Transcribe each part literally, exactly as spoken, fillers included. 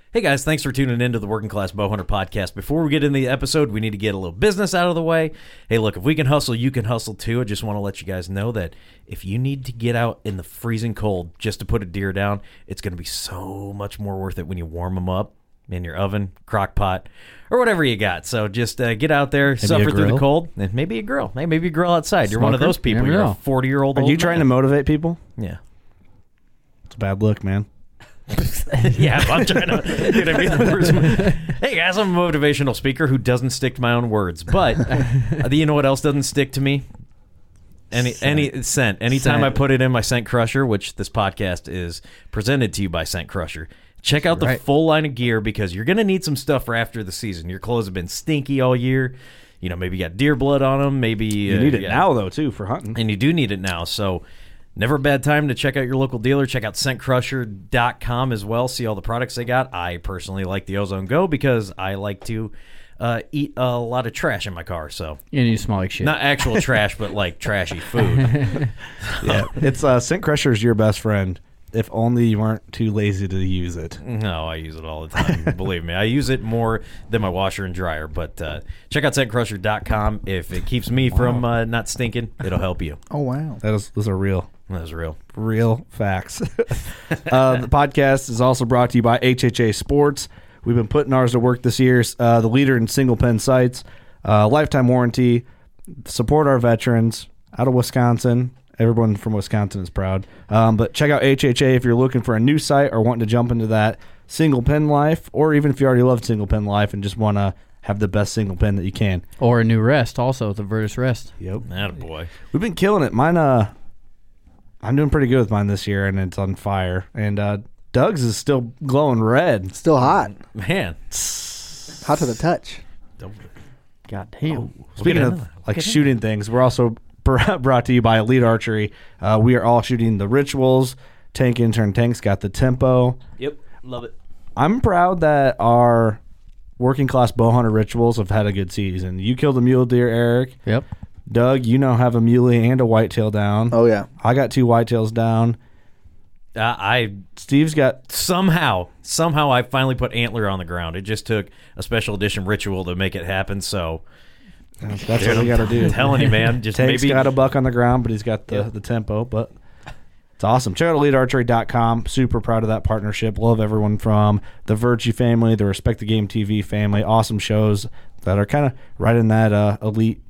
Hey guys, thanks for tuning in to the Working Class Bowhunter podcast. Before we get into the episode, we need to get a little business out of the way. Hey, look, if we can hustle, you can hustle too. I just want to let you guys know that if you need to get out in the freezing cold just to put a deer down, it's going to be so much more worth it when you warm them up in your oven, crock pot, or whatever you got. So just uh, get out there, maybe suffer through the cold, and maybe a grill. Hey, maybe a grill outside. You're Smoker. One of those people. You're a forty-year-old Are old you trying man. to motivate people? Yeah. It's a bad look, man. yeah, I'm trying to. Dude, I mean, the words, hey guys, I'm a motivational speaker who doesn't stick to my own words. But uh, you know what else doesn't stick to me? Any scent. any scent. Anytime scent. I put it in my Scent Crusher, which this podcast is presented to you by Scent Crusher. Check out the right. full line of gear because you're gonna need some stuff for after the season. Your clothes have been stinky all year. You know, maybe you got deer blood on them. Maybe you uh, need it yeah. now though too for hunting, and you do need it now. So. Never a bad time to check out your local dealer. Check out scent crusher dot com as well. See all the products they got. I personally like the Ozone Go because I like to uh, eat a lot of trash in my car. So and you smell like shit. Not actual trash, but like trashy food. yeah, it's uh, Scent Crusher is your best friend. If only you weren't too lazy to use it. No, I use it all the time. Believe me, I use it more than my washer and dryer. But uh, check out scent crusher dot com. If it keeps me wow. from uh, not stinking, it'll help you. Oh wow, that is those are real. That is real. Real facts. uh, the podcast is also brought to you by H H A Sports. We've been putting ours to work this year. Uh, the leader in single pen sights, uh, lifetime warranty. Support our veterans out of Wisconsin. Everyone from Wisconsin is proud. Um, but check out H H A if you're looking for a new site or wanting to jump into that single pen life, or even if you already love single pen life and just want to have the best single pen that you can. Or a new rest also, the Virtus Rest. Yep. Attaboy. We've been killing it. Mine, uh, I'm doing pretty good with mine this year, and it's on fire. And uh, Doug's is still glowing red. Still hot. Man. Hot to the touch. God damn. Oh, speaking of another. like shooting things, we're also brought to you by Elite Archery. Uh, we are all shooting the Rituals. Tank Intern Tank's got the Tempo. Yep, love it. I'm proud that our working class bow hunter Rituals have had a good season. You killed a mule deer, Eric. Yep. Doug, you now have a muley and a whitetail down. Oh, yeah. I got two whitetails down. Uh, I Steve's got... Somehow, somehow I finally put antler on the ground. It just took a special edition ritual to make it happen, so... That's dude, what we got to do. I'm telling you, man. Just Tank's maybe... got a buck on the ground, but he's got the, yeah. the Tempo, but... It's awesome. Check out elite archery dot com. Super proud of that partnership. Love everyone from the Virtue family, the Respect the Game T V family. Awesome shows that are kind of right in that uh, elite...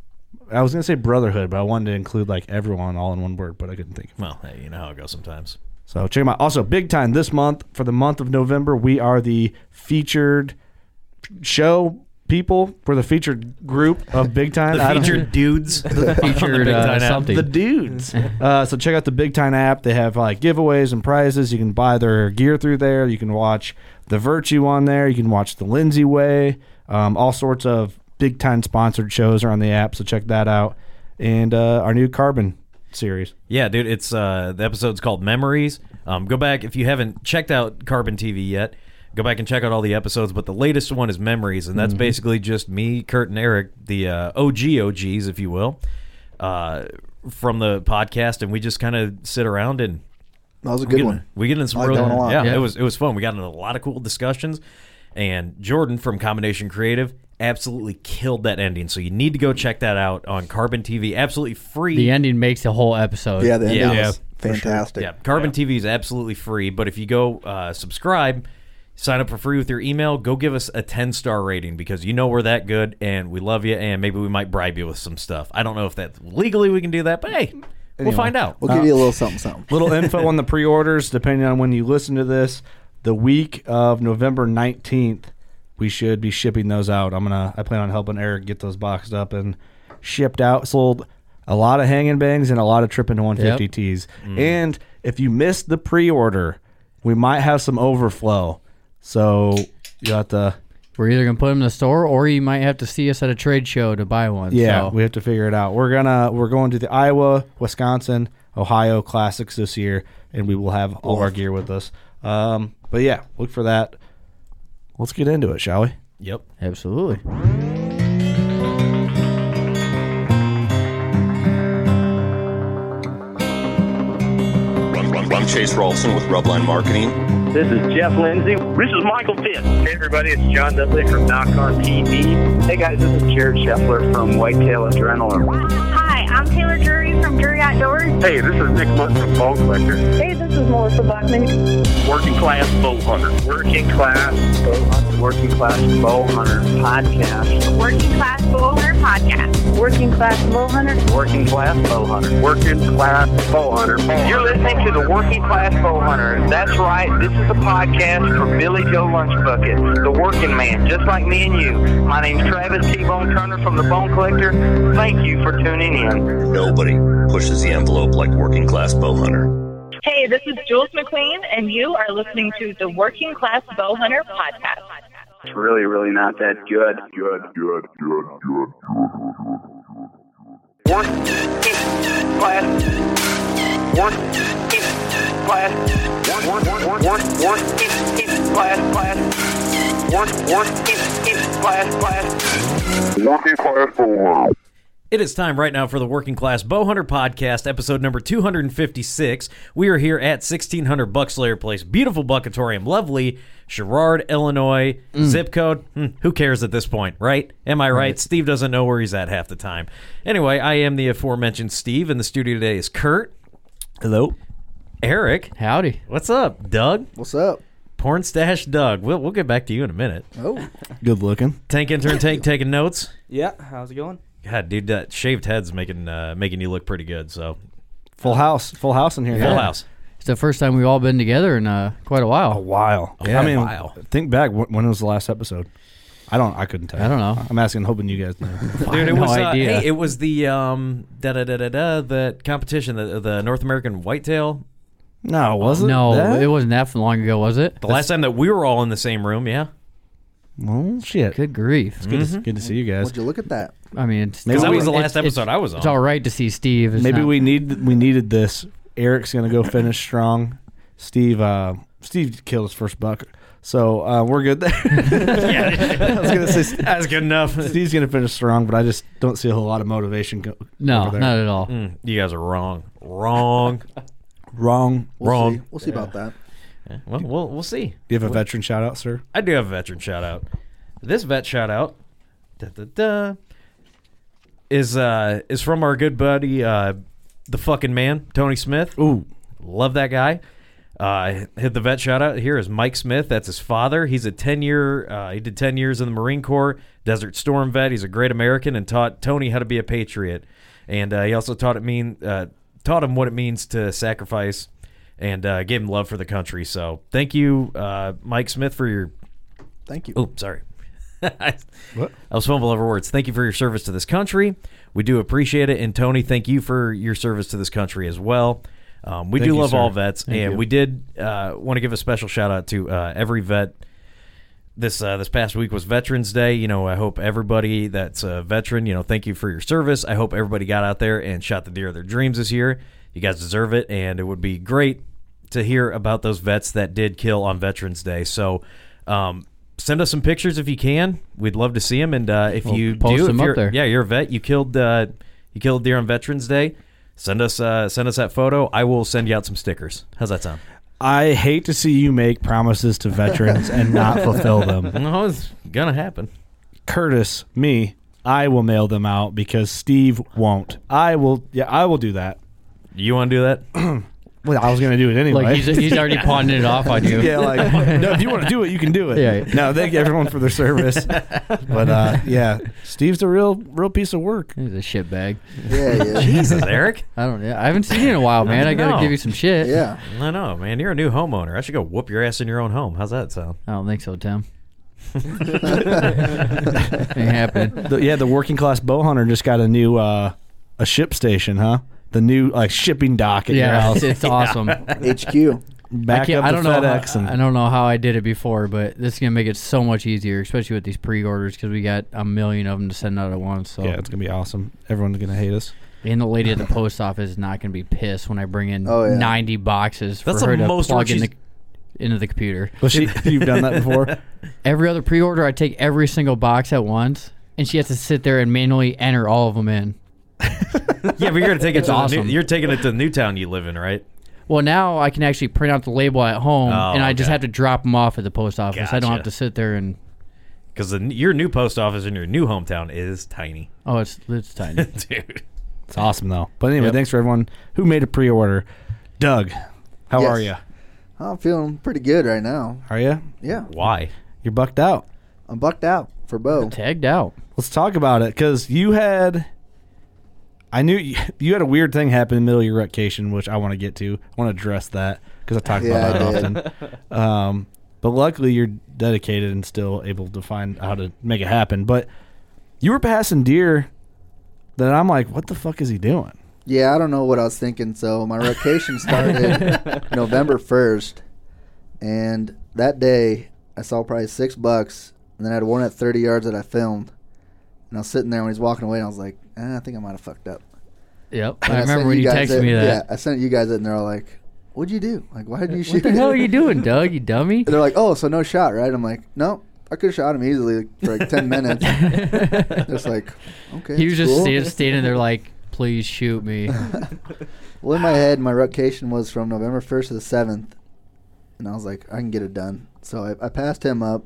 I was going to say brotherhood, but I wanted to include like everyone all in one word, but I couldn't think of it. Well, hey, you know how it goes sometimes. So check them out. Also, big time this month. For the month of November, we are the featured show people. We're the featured group of Big Time. The featured dudes. The featured the uh, something. The dudes. uh, so check out the Big Time app. They have like giveaways and prizes. You can buy their gear through there. You can watch the Virtue on there. You can watch the Lindsay Way. Um, all sorts of Big Time sponsored shows are on the app, so check that out. And uh, our new Carbon series. Yeah, dude, it's uh, the episode's called Memories. Um, go back if you haven't checked out Carbon T V yet. Go back and check out all the episodes, but the latest one is Memories, and that's mm-hmm. basically just me, Kurt, and Eric, the uh, O G O Gs, if you will, uh, from the podcast, and we just kind of sit around and that was a good we one. In, we get in some I like real, that one a lot. Yeah, yeah, it was it was fun. We got into a lot of cool discussions, and Jordan from Combination Creative absolutely killed that ending. So you need to go check that out on Carbon T V, absolutely free. The ending makes the whole episode. Yeah, the ending yeah. was yeah, fantastic. Sure. Yeah, Carbon yeah. T V is absolutely free, but if you go uh, subscribe, sign up for free with your email, go give us a ten-star rating because you know we're that good, and we love you, and maybe we might bribe you with some stuff. I don't know if that legally we can do that, but hey, anyway, we'll find out. We'll give you a little something, something. Little info on the pre-orders, depending on when you listen to this. The week of November nineteenth, we should be shipping those out. I'm gonna. I plan on helping Eric get those boxed up and shipped out. Sold a lot of hanging bangs and a lot of Trippin' one fifty Yep. Ts. Mm. And if you missed the pre-order, we might have some overflow. So you have to. We're either gonna put them in the store, or you might have to see us at a trade show to buy one. Yeah, so. we have to figure it out. We're gonna. We're going to the Iowa, Wisconsin, Ohio Classics this year, and we will have all of our gear with us. Um, but yeah, look for that. Let's get into it, shall we? Yep. Absolutely. I'm Chase Rolfson with Rubline Marketing. This is Jeff Lindsay. This is Michael Fitz. Hey, everybody, it's John Dudley from Knock On T V. Hey, guys, this is Jared Scheffler from Whitetail Adrenaline. Hi, I'm Taylor Drury from Drury Outdoors. Hey, this is Nick Mutt from Bone Collector. Hey, this is Melissa Blackman. Working Class Bow Hunter. Working Class Bow Hunter. Working Class Bow Hunter Podcast. Working Class Bow Hunter Podcast. Working Class Bow Hunter. Working Class Bow Hunter. Working Class Bow Hunter. You're listening to the Working Class Bow Hunter. That's right. This is the podcast for Billy Joe Lunchbucket, the working man, just like me and you. My name's Travis T-Bone Turner from the Bone Collector. Thank you for tuning in. Nobody pushes the envelope like Working Class Bow Hunter. Hey, this is Jules McQueen, and you are listening to the Working Class Bow Hunter Podcast. It's really, really not that good. Good, good, good, good, good. Working Class. Working Class. Work, work, work, work, work, class, class. Work, work, class, class. Working Class Bow Hunter. It is time right now for the Working Class Bow Hunter Podcast, episode number two hundred fifty-six. We are here at sixteen hundred Buckslayer Place, beautiful Buckatorium, lovely Sherrard, Illinois, mm. zip code. Hmm, who cares at this point, right? Am I right? right? Steve doesn't know where he's at half the time. Anyway, I am the aforementioned Steve. In the studio today is Kurt. Hello. Eric. Howdy. What's up? Doug. What's up? Porn Stash Doug. We'll, we'll get back to you in a minute. Oh. Good looking. Tank Intern Tank taking notes. Yeah, how's it going? God, dude, that shaved head's making uh, making you look pretty good. So, full house, full house in here. Full yeah. house. It's the first time we've all been together in uh, quite a while. A while. Yeah, I mean, a while. think back. Wh- when was the last episode? I don't. I couldn't tell. I don't know. I'm asking, hoping you guys know. Dude, it no was uh, idea. hey, it was the um da da da da da the competition, the the North American Whitetail. No, was it? No, that? it wasn't that long ago, was it? The last time that we were all in the same room, yeah. Well, shit. Good grief. It's good, Mm-hmm. to, good to see you guys. Would you look at that? I mean, it's Maybe Because that we- was the it's- last episode it's, I was on. It's all right to see Steve. It's Maybe not- we need we needed this. Eric's gonna go finish strong. Steve, uh, Steve killed his first buck, so uh, we're good there. Yeah, I was gonna say that's good enough. Steve's gonna finish strong, but I just don't see a whole lot of motivation. Go, No, over there. not at all. Mm, you guys are wrong. Wrong. Wrong. We'll Wrong. See. We'll see about that. Yeah, well, we'll we'll see. Do you have a veteran shout out, sir? I do have a veteran shout out. This vet shout out da, da, da, is uh is from our good buddy uh the fucking man, Tony Smith. Ooh. Love that guy. Uh hit the vet shout out here is Mike Smith. That's his father. He's a ten year uh he did ten years in the Marine Corps, Desert Storm vet. He's a great American and taught Tony how to be a patriot. And uh, he also taught it mean uh taught him what it means to sacrifice and uh gave him love for the country. So thank you, uh Mike Smith, for your Thank you. Oh, sorry. What? I was fumbling over words. Thank you for your service to this country. We do appreciate it. And Tony, thank you for your service to this country as well. Um, we Thank do you, love sir. all vets, Thank and you. we did uh, want to give a special shout out to uh, every vet. This uh, this past week was Veterans Day. You know, I hope everybody that's a veteran, you know, thank you for your service. I hope everybody got out there and shot the deer of their dreams this year. You guys deserve it, and it would be great to hear about those vets that did kill on Veterans Day. So, um, send us some pictures if you can. We'd love to see them. And uh, if We'll you post do, them if up you're, there. yeah, you're a vet. You killed uh, you killed deer on Veterans Day. Send us uh, send us that photo. I will send you out some stickers. How's that sound? I hate to see you make promises to veterans and not fulfill them. No, it's gonna happen. Curtis, me, I will mail them out because Steve won't. I will. Yeah, I will do that. You want to do that? Well, I was going to do it anyway. Like he's, he's already pawning it off on you. yeah, like no. If you want to do it, you can do it. Yeah. No, thank everyone for their service. But uh, yeah, Steve's a real, real piece of work. He's a shitbag. Yeah, yeah. Jesus, Eric. I don't. Yeah, I haven't seen you in a while, man. I gotta No. give you some shit. Yeah. I know, man. You're a new homeowner. I should go whoop your ass in your own home. How's that sound? I don't think so, Tim. Ain't happening. The, yeah, the working class bow hunter just got a new uh, a ship station, huh? The new like shipping dock at your Yeah, house. it's, it's awesome. H Q. Back I, can't, up I the don't know. FedEx How, and I don't know how I did it before, but this is gonna make it so much easier, especially with these pre-orders because we got a million of them to send out at once. So yeah, it's gonna be awesome. Everyone's gonna hate us. and the lady at the post office is not gonna be pissed when I bring in Oh, yeah. ninety boxes for That's her the to most plug work in the, she's- into the computer. Well, she, you've done that before. Every other pre-order, I take every single box at once, and she has to sit there and manually enter all of them in. Yeah, but you're gonna take it It's to the awesome. new, you're taking it to Newtown you live in, right? Well, now I can actually print out the label at home, Oh, and I just okay. have to drop them off at the post office. I don't Gotcha. have to sit there and. Because your new post office in your new hometown is tiny. Oh, it's it's tiny. Dude. It's awesome though. But anyway, Yep. thanks for everyone who made a pre-order. Doug, how Yes. are you? I'm feeling pretty good right now. Are you? Yeah, Why? You're bucked out. I'm bucked out for Bo. Tagged out. Let's talk about it because you had. I knew you, you had a weird thing happen in the middle of your vacation, which I want to get to. I want to address that because I talk Yeah, about that I did. often. Um, but luckily, you're dedicated and still able to find how to make it happen. But you were passing deer that I'm like, what the fuck is he doing? Yeah, I don't know what I was thinking. So my vacation started November first, and that day I saw probably six bucks, and then I had one at thirty yards that I filmed, and I was sitting there when he's walking away, and I was like, eh, I think I might have fucked up. Yep. And I sent remember when you guys texted it- me that. Yeah, I sent you guys it, and they're all like, "What'd you do? Like, why did you shoot?" What the hell are him?" you doing, Doug? You dummy. And they're like, "Oh, so no shot, right?" I'm like, "No, I could have shot him easily for like ten minutes." Just like, okay. He was that's just cool. stand, standing there like, please shoot me. Well, in my head, my rotation was from November first to the seventh, and I was like, I can get it done. So I, I passed him up.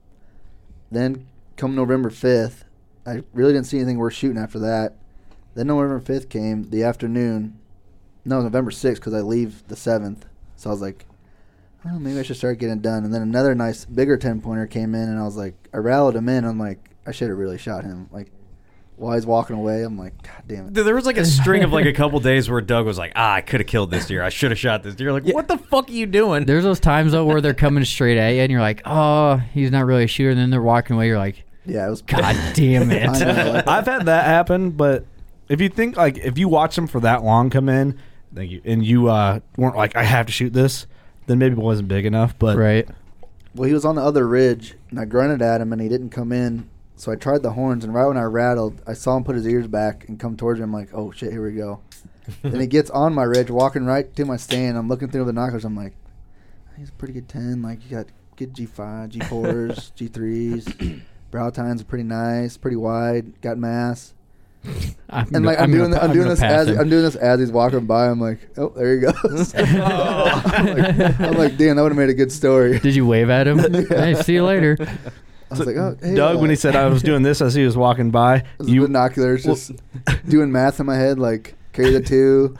Then, come November fifth, I really didn't see anything worth shooting after that. Then November fifth came, the afternoon. No, November sixth, because I leave the seventh. So I was like, oh, maybe I should start getting it done. And then another nice, bigger ten-pointer came in, and I was like, I rallied him in. I'm like, I should have really shot him. Like, while he's walking away, I'm like, God damn it. There was like a string of like a couple days where Doug was like, ah, I could have killed this deer. I should have shot this deer. Like, what the fuck are you doing? There's those times, though, where they're coming straight at you, and you're like, oh, he's not really a shooter. And then they're walking away. You're like, Yeah, it was God damn it. I know, like- I've had that happen, but if you think like if you watch them for that long come in, thank you, and you uh, weren't like I have to shoot this, then maybe it wasn't big enough. But Right. Well, he was on the other ridge, and I grunted at him, and he didn't come in. So I tried the horns, and right when I rattled, I saw him put his ears back and come towards me. I'm like, oh, shit, here we go. Then he gets on my ridge, walking right to my stand. I'm looking through the binoculars. I'm like, he's a pretty good ten. Like, you got good G five, G fours, G threes. Brow tines are pretty nice, pretty wide, got mass. I'm And like go- I'm, gonna doing, pa- I'm I'm doing gonna this pass as him. I'm doing this as he's walking by. I'm like, oh, there he goes. I'm, like, I'm like, damn, that would have made a good story. Did you wave at him? Hey, see you later. I was like, oh, hey, Doug, uh, when he said I was doing this as he was walking by, you you binoculars, just doing math in my head, like carry the two.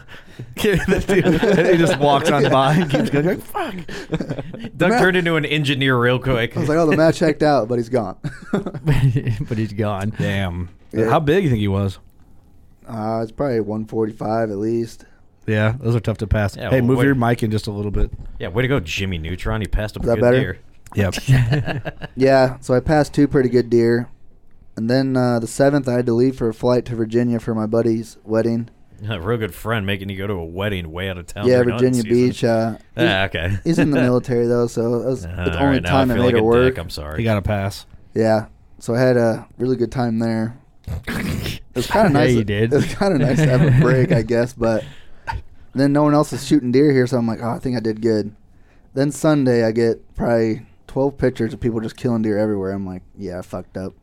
and he just walks on by and keeps going like, fuck. Doug turned into an engineer real quick. I was like, oh, the match checked out, but he's gone. But he's gone. Damn. Yeah. How big do you think he was? Uh, it's probably one forty-five at least. Yeah, those are tough to pass. Yeah, hey, well, move wait. your mic in just a little bit. Yeah, way to go, Jimmy Neutron. He passed up Is a that good better? deer. Yep. Yeah, so I passed two pretty good deer. And then uh, the seventh, I had to leave for a flight to Virginia for my buddy's wedding. A real good friend making you go to a wedding way out of town. yeah, during hunting Virginia season. Beach. Uh, he's, Ah, okay. he's in the military, though, so that was Uh, the all only right, now time I I feel made like it a work. dick. I'm sorry. He got a pass. Yeah, so I had a really good time there. It was kind of Yeah, nice. you did. It was kind of nice to have a break, I guess, but then no one else is shooting deer here, so I'm like, oh, I think I did good. Then Sunday, I get probably twelve pictures of people just killing deer everywhere. I'm like, yeah, I fucked up.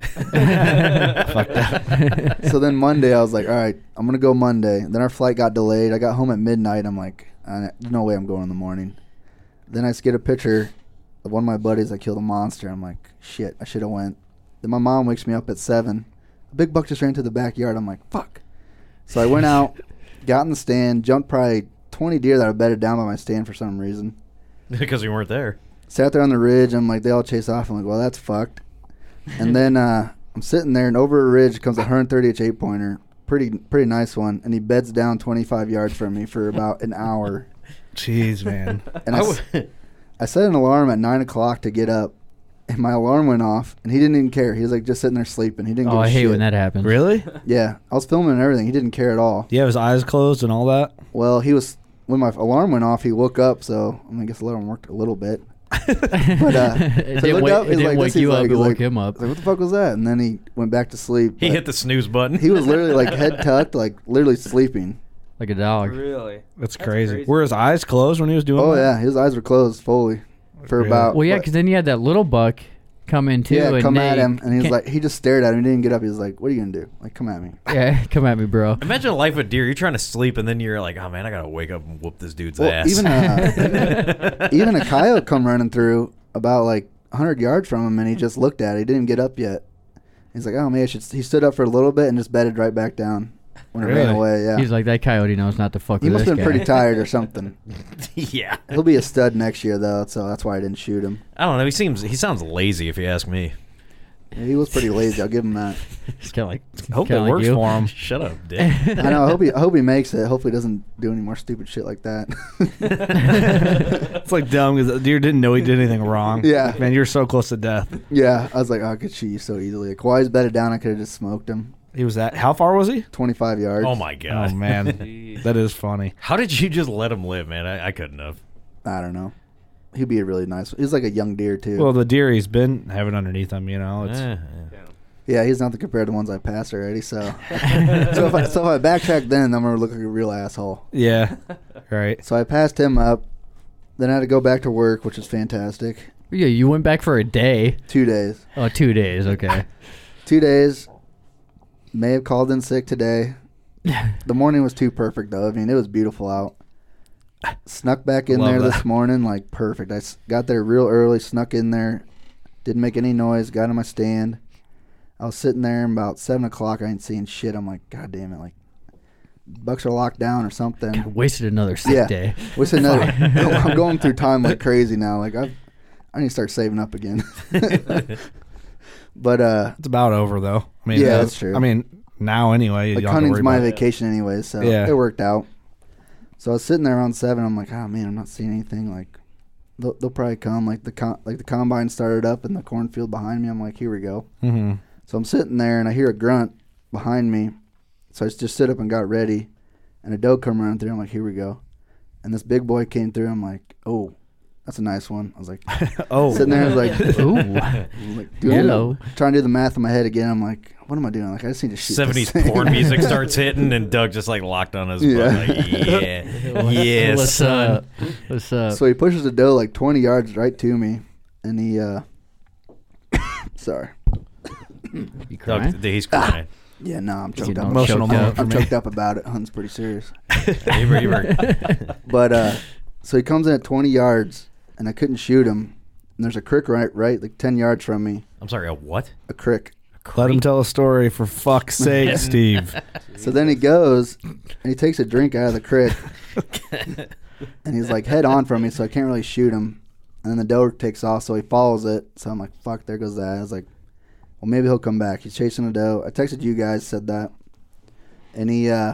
Fucked up. So then Monday, I was like, all right, I'm going to go Monday. Then our flight got delayed. I got home at midnight. I'm like, I, there's no way I'm going in the morning. Then I get a picture of one of my buddies that killed a monster. I'm like, shit, I should have went. Then my mom wakes me up at seven. A big buck just ran to the backyard. I'm like, fuck. So I went out, got in the stand, jumped probably twenty deer that I bedded down by my stand for some reason. Because we weren't there. Sat there on the ridge. I'm like, they all chase off. I'm like, well, that's fucked. And then uh, I'm sitting there, and over a ridge comes a one thirty inch eight pointer, pretty pretty nice one, and he beds down twenty-five yards from me for about an hour. Jeez, man. And I, s- I set an alarm at nine o'clock to get up, and my alarm went off, and he didn't even care. He was like just sitting there sleeping. He didn't. Oh, give a I hate shit. when that happens. Really? Yeah, I was filming and everything. He didn't care at all. Do you have his eyes closed and all that? Well, he was when my alarm went off. He woke up, so I, mean, I guess the alarm worked a little bit. But uh, It so he didn't looked wake, up, it he's didn't like, wake this, he's you up, like- it he's woke like- him I up. was like, what the fuck was that? And then he went back to sleep. He but hit the snooze button. He was literally like head tucked, like literally sleeping. Like a dog. Really? That's, That's crazy. crazy. Were his eyes closed when he was doing Oh that? yeah, his eyes were closed fully for Really? about. Well, yeah, what- because then you had that little buck come in too. yeah, and come Nate at him, and he was can't- like, he just stared at him. He didn't get up. He was like, "What are you gonna do? Like, come at me." yeah, come at me, bro. Imagine a life with deer. You're trying to sleep, and then you're like, "Oh man, I gotta wake up and whoop this dude's Well, ass." even a even a coyote come running through about like a hundred yards from him, and he just looked at it. He didn't even get up yet. He's like, "Oh man, I should." He stood up for a little bit and just bedded right back down when it ran Really? away. Yeah, He's like, that coyote knows not to fuck he with must this have been guy. pretty tired or something. yeah, He'll be a stud next year though, so that's why I didn't shoot him. I don't know. He seems he sounds lazy if you ask me. Yeah, he was pretty lazy. I'll give him that. It's kind of like, I hope it kinda like works you. for him. Shut up, Dick. I know. I hope he. I hope he makes it. Hopefully, he doesn't do any more stupid shit like that. It's like dumb because the deer didn't know he did anything wrong. Yeah. Man, you're so close to death. Yeah, I was like, oh, I could shoot you so easily. Like, while he's bedded down, I could have just smoked him. He was at, how far was he? twenty-five yards. Oh my god, Oh, man. That is funny. How did you just let him live, man? I, I couldn't have. I don't know. He'd be a really nice. He's like a young deer too. Well, the deer he's been having underneath him, you know. It's, Eh, eh. yeah, he's nothing compared to the ones I passed already. So, so if I so if I backtrack, then I'm gonna look like a real asshole. yeah. Right. So I passed him up. Then I had to go back to work, which was fantastic. Yeah, you went back for a day. Two days. Oh, two days. Okay. Two days. May have called in sick today. The morning was too perfect though. I mean, it was beautiful out. Snuck back in Love there that. this morning, like perfect. I s- got there real early, snuck in there, didn't make any noise, got in my stand. I was sitting there, and about seven o'clock, I ain't seeing shit. I'm like, God damn it, like bucks are locked down or something. Wasted another sick Yeah. day. What's another? I'm going through time like crazy now. Like I, I need to start saving up again. But uh, It's about over, though. I mean, Yeah, uh, that's true. I mean, now anyway. like you don't have to hunting's worry my about it. vacation anyway, so Yeah. it worked out. So I was sitting there around seven. I'm like, oh man, I'm not seeing anything. Like they'll, they'll probably come. Like the com- like the combine started up in the cornfield behind me. I'm like, here we go. Mm-hmm. So I'm sitting there and I hear a grunt behind me. So I just stood up and got ready, and a doe come running through. I'm like, here we go. And this big boy came through. I'm like, oh, that's a nice one. I was like, Oh. sitting there, I was like, Ooh. I'm like doing Hello. trying to do the math in my head again. I'm like, what am I doing? Like I just need to shoot. seventies this thing. porn music starts hitting, and Doug just like locked on his Yeah. butt. Like, yeah, yeah, What's son. up? What's up? So he pushes the doe like twenty yards right to me, and he, uh, sorry. You Doug, crying? he's crying. Yeah, no, I'm choked Getting up. all Emotional choked moment up. for I'm me. choked up about it. Hunting's pretty serious. You were- you were- But uh, so he comes in at twenty yards, and I couldn't shoot him. And there's a crick right, right, like ten yards from me. I'm sorry, a what? A crick. Let him tell a story, for fuck's sake, Steve. So then he goes, and he takes a drink out of the crick, and he's like head on from me, so I can't really shoot him. And then the doe takes off, so he follows it. So I'm like, fuck, there goes that. I was like, well, maybe he'll come back. He's chasing the doe. I texted you guys, said that. And he, uh,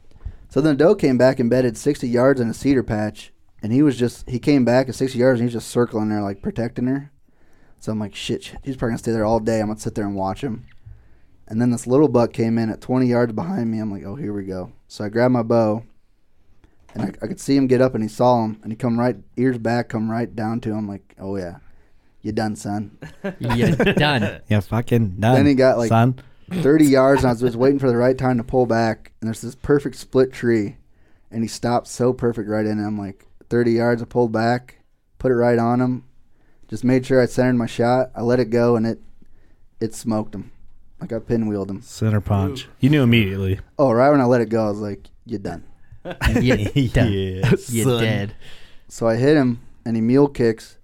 so then the doe came back and bedded sixty yards in a cedar patch. And he was just, he came back at sixty yards and he was just circling her, like protecting her. So I'm like, shit, shit, he's probably going to stay there all day. I'm going to sit there and watch him. And then this little buck came in at twenty yards behind me. I'm like, oh, here we go. So I grabbed my bow. And I, I could see him get up, and he saw him. And he come right, ears back, come right down to him. Like, oh, yeah, you done, son. Yeah, done. Yeah, fucking done. Then he got, like, son. thirty yards, and I was just waiting for the right time to pull back. And there's this perfect split tree. And he stopped so perfect right in it. I'm like, thirty yards, I pulled back, put it right on him. Just made sure I centered my shot. I let it go, and it it smoked him. Like I pinwheeled him. Center punch. You knew immediately. Oh, right when I let it go, I was like, you're done. You done. Yeah, You son. dead. So I hit him, and he mule kicks,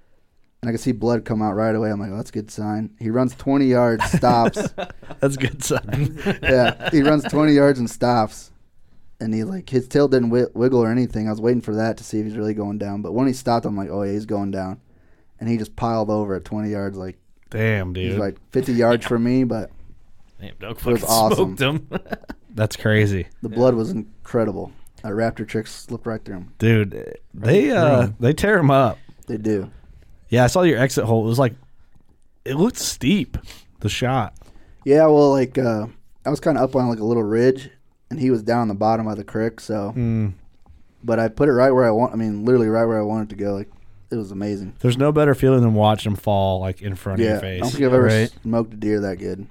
and I could see blood come out right away. I'm like, oh, that's a good sign. He runs twenty yards, stops. That's a good sign. Yeah, he runs twenty yards and stops. And he, like, his tail didn't wi- wiggle or anything. I was waiting for that to see if he's really going down. But when he stopped, I'm like, oh, yeah, he's going down. And he just piled over at twenty yards, like, Damn, he's dude. like fifty yards from me, but Damn, Doug was fucking awesome. smoked him. That's crazy. the blood was incredible. That raptor trick slipped right through him. Dude, they uh they tear him up. They do. Yeah, I saw your exit hole. It was like, it looked steep, the shot. Yeah, well, like, uh, I was kind of up on, like, a little ridge, and he was down the bottom of the creek, so. Mm. But I put it right where I want. I mean, literally right where I wanted to go. Like, it was amazing. There's no better feeling than watching him fall, like, in front Yeah, of your I face. don't think I've ever Right. smoked a deer that good.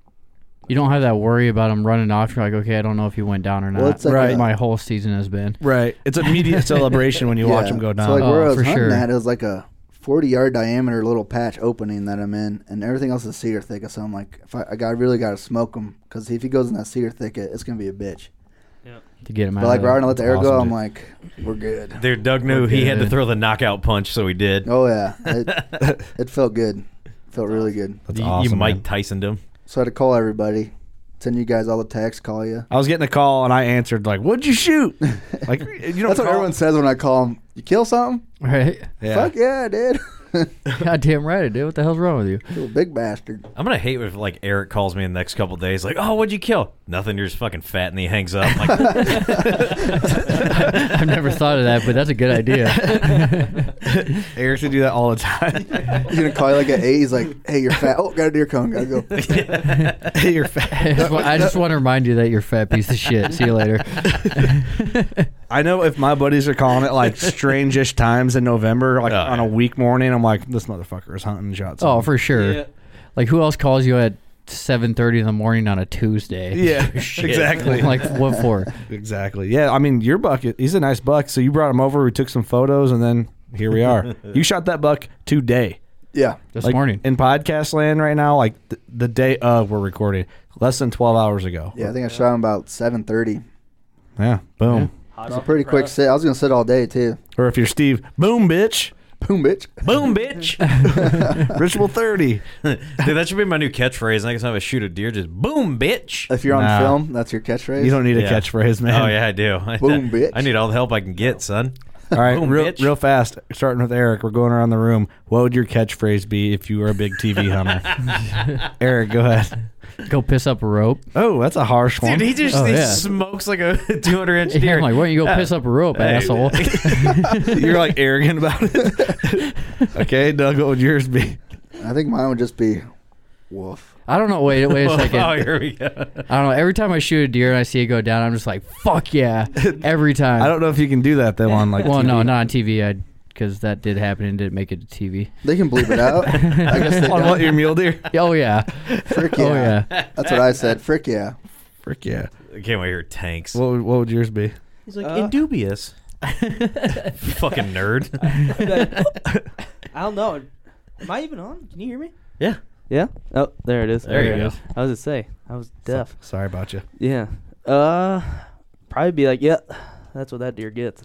You don't have that worry about him running off. You're like, okay, I don't know if he went down or not. Well, it's like Right. a- My whole season has been. Right. It's immediate celebration when you watch him go down. So, like, Oh, where I was for hunting sure. at, it was like a forty yard diameter little patch opening that I'm in, and everything else is cedar thicket. So I'm like, if I, I got really got to smoke him because if he goes in that cedar thicket, it's gonna be a bitch. To get him But out. like of right there. when I let the air Awesome, go, I'm dude. like, we're good. Dude, Doug knew he had to good. throw the knockout punch, so he did. Oh yeah, it, it felt good. Felt really good. That's you, awesome, you Mike man. Tyson'd him. So I had to call everybody, send you guys all the texts, call you. I was getting a call and I answered like, "What'd you shoot?" Like you know, That's what everyone says when I call them. You kill something? Right? Yeah. Fuck yeah, I did. Goddamn right, dude. What the hell's wrong with you? Little big bastard. I'm gonna hate if like Eric calls me in the next couple of days, like, "Oh, what'd you kill?" Nothing. You're just fucking fat, and he hangs up. I'm like, I've never thought of that, but that's a good idea. Eric should do that all the time. He's gonna call you like at eight. He's like, "Hey, you're fat. Oh, got a deer coming. Gotta go." Hey, you're fat. I just want to remind you that you're a fat piece of shit. See you later. I know if my buddies are calling it like strange-ish times in November, like Oh, on a yeah. week morning, I'm like, this motherfucker is hunting shots. Oh, for sure. Like, who else calls you at seven thirty in the morning on a Tuesday? yeah, exactly. Like, what for? Exactly. Yeah, I mean, your buck, he's a nice buck. So you brought him over, we took some photos, and then here we are. You shot that buck today. Yeah. This Like, morning. in podcast land right now, like th- the day of we're recording, less than twelve hours ago. Yeah, I think I shot him about seven thirty. Yeah, boom. It's a pretty quick sit. I was gonna sit all day too. Or if you're Steve, boom, bitch. Boom, bitch. "Boom, bitch!" Ritual thirty. Dude, that should be my new catchphrase. Next time I shoot a deer, just "Boom, bitch!" If you're on Nah. film, that's your catchphrase. You don't need a Yeah. catchphrase, man. Oh yeah, I do. Boom, bitch. I need all the help I can get, son. All right, Boom, real, bitch. real fast. Starting with Eric, we're going around the room. What would your catchphrase be if you were a big T V hunter? Eric, go ahead. Go piss up a rope. Oh, that's a harsh one. Dude, he just Oh, he yeah. smokes like a two hundred inch Yeah, deer. I'm like, why don't you go Uh, piss up a rope, hey. asshole? You're like arrogant about it. Okay, Doug, what would yours be? I think mine would just be woof. I don't know. Wait, wait a second. Oh, I here we go. don't know. Every time I shoot a deer and I see it go down, I'm just like, fuck yeah. Every time. I don't know if you can do that though on like Well, T V. no, not on T V. I because that did happen and didn't make it to T V. They can bleep it out. I guess they On don't. what, your mule deer? Oh yeah. Frick yeah. Oh yeah. That's what I said. Frick yeah. Frick yeah. I can't wait to hear tanks. What would, what would yours be? He's like, Uh, "Indubious." Fucking nerd. I don't know. Am I even on? Can you hear me? Yeah. Yeah. Oh, there it is. There you go. I was to say I was deaf. Sorry about you. Yeah. Uh, probably be like, yeah, that's what that deer gets.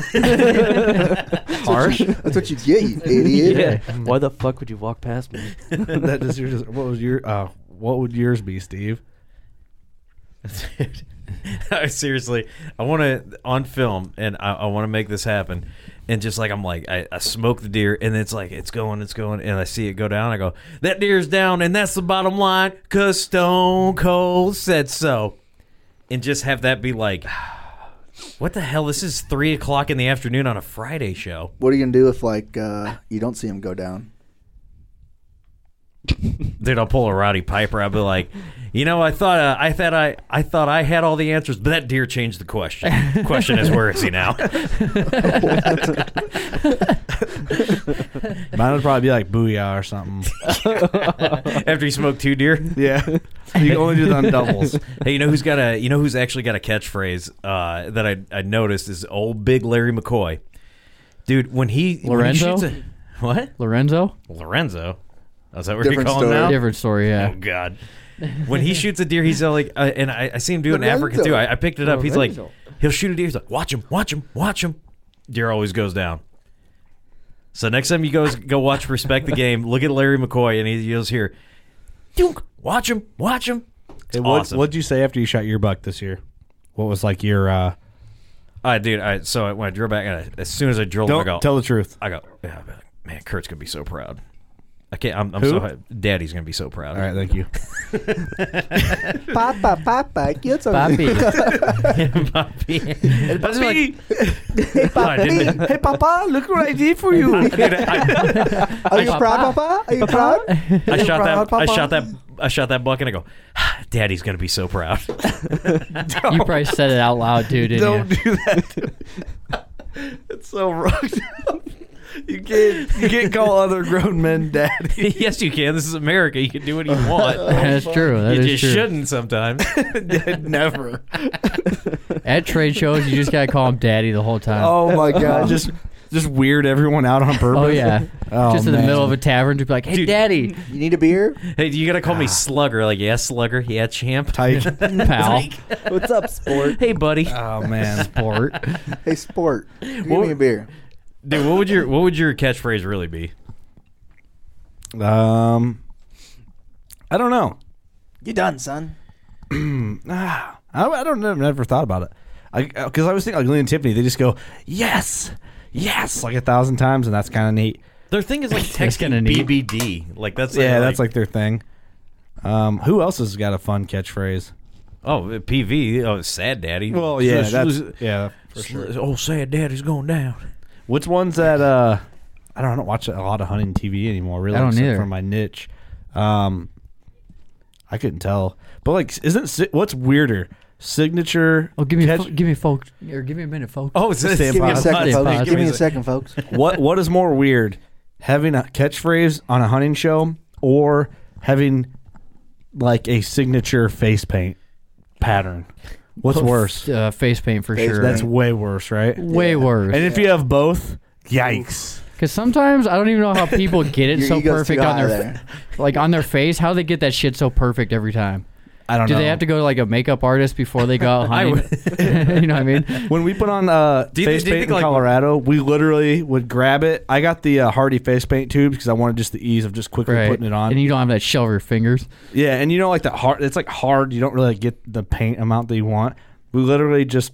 Harsh. That's what you get, you idiot. Yeah. Why the fuck would you walk past me? That is yours. What was your? Uh, what would yours be, Steve? Dude, I seriously, I want to on film, and I, I want to make this happen. And just like I'm like, I, I smoke the deer, and it's like it's going, it's going, and I see it go down. I go, that deer's down, and that's the bottom line, cause Stone Cold said so. And just have that be like, what the hell? This is three o'clock in the afternoon on a Friday show. What are you gonna do if like uh, you don't see him go down? Dude, I'll pull a Roddy Piper. I'll be like, you know, I thought uh, I thought I I thought I had all the answers, but that deer changed the question. Question is, where is he now? Mine would probably be like Booyah or something. After you smoke two deer. Yeah. You can only do that on doubles. Hey, you know who's got a you know who's actually got a catchphrase uh, that I I noticed is old big Larry McCoy. Dude, when he Lorenzo? when he shoots a, what? Lorenzo? Lorenzo. Oh, is that what Different you're calling story. now? Different story, yeah. Oh God. When he shoots a deer, he's all like, uh, and I, I see him do it in Lorenzo. Africa too. I, I picked it up. He's like, Lorenzo. he'll shoot a deer. He's like, watch him, watch him, watch him. Deer always goes down. So next time you guys go watch Respect the Game, look at Larry McCoy, and he yells here, "Dunk, watch him, watch him." It's Hey, what, awesome. What'd you say after you shot your buck this year? What was like your? uh I dude, I so I, when I drove back, and I, as soon as I drilled, him, I Don't go, tell the truth. I go, yeah, I'll be like, man, Kurt's gonna be so proud. I can't. I'm, I'm Who? so high. Daddy's gonna be so proud. All right, thank you. Papa, Papa, get some. Papi. Papi. That's like, I didn't- Hey, Papa, look what I did for you. Dude, I, Are you proud, Papa? Are you proud? I shot that. proud, I Papa? shot that. I shot that buck, and I go, Daddy's gonna be so proud. You probably said it out loud too, didn't Don't you? do that. It's so wrong. You can't. You can't call other grown men daddy. Yes, you can. This is America. You can do what you want. That's true. That you is just true. shouldn't sometimes. Never. At trade shows, you just gotta call him daddy the whole time. Oh my God! Just, just weird everyone out on purpose. Oh yeah, Oh, just in the man. middle of a tavern to be like, "Hey, Dude. Daddy, You need a beer? Hey, you gotta call me Slugger. Like, yeah, Slugger. Yeah, champ. Tight. pal, What's up, sport? Hey, buddy. Oh man. sport." Hey, sport. Give What- me a beer. Dude, what would your what would your catchphrase really be? Um, I don't know. You done, son? Ah, I, I don't know. I've never thought about it. I because I was thinking like Lee and Tiffany, they just go yes, yes, like a thousand times, and that's kind of neat. Their thing is like That's kinda texting neat. B B D. Like that's Yeah, like, that's like their thing. Um, who else has got a fun catchphrase? oh P V. Oh, sad daddy. Well, yeah, Sl- that's sl- yeah, for sure. sl- Oh, sad daddy's going down. Which ones that uh, I don't, I don't watch a lot of hunting T V anymore. Really, I don't except either. for my niche. Um, I couldn't tell, but like, isn't si- what's weirder? Signature. Oh, give me, a catch- fo- give me, folks, or give me a minute, folks. Oh, it's Stay it's- in Give me a pause. second, Stay folks. pause. Give me a second, folks. what What is more weird, having a catchphrase on a hunting show or having like a signature face paint pattern? What's worse? Uh, face paint for Face sure. That's way worse, right? way Yeah. worse. And if you have both, yikes. Because sometimes I don't even know how people get it Your so ego's perfect too on high their, there. like on their face. How they get that shit so perfect every time? I don't Do know. they have to go to like a makeup artist before they go out I hunting? You know what I mean? When we put on uh, Do you- face do you paint think, in like- Colorado, we literally would grab it. I got the uh, Hardy face paint tubes because I wanted just the ease of just quickly Right. putting it on. And you don't have that shell of your fingers. Yeah, and you know, like that hard. It's like hard. You don't really get the paint amount that you want. We literally just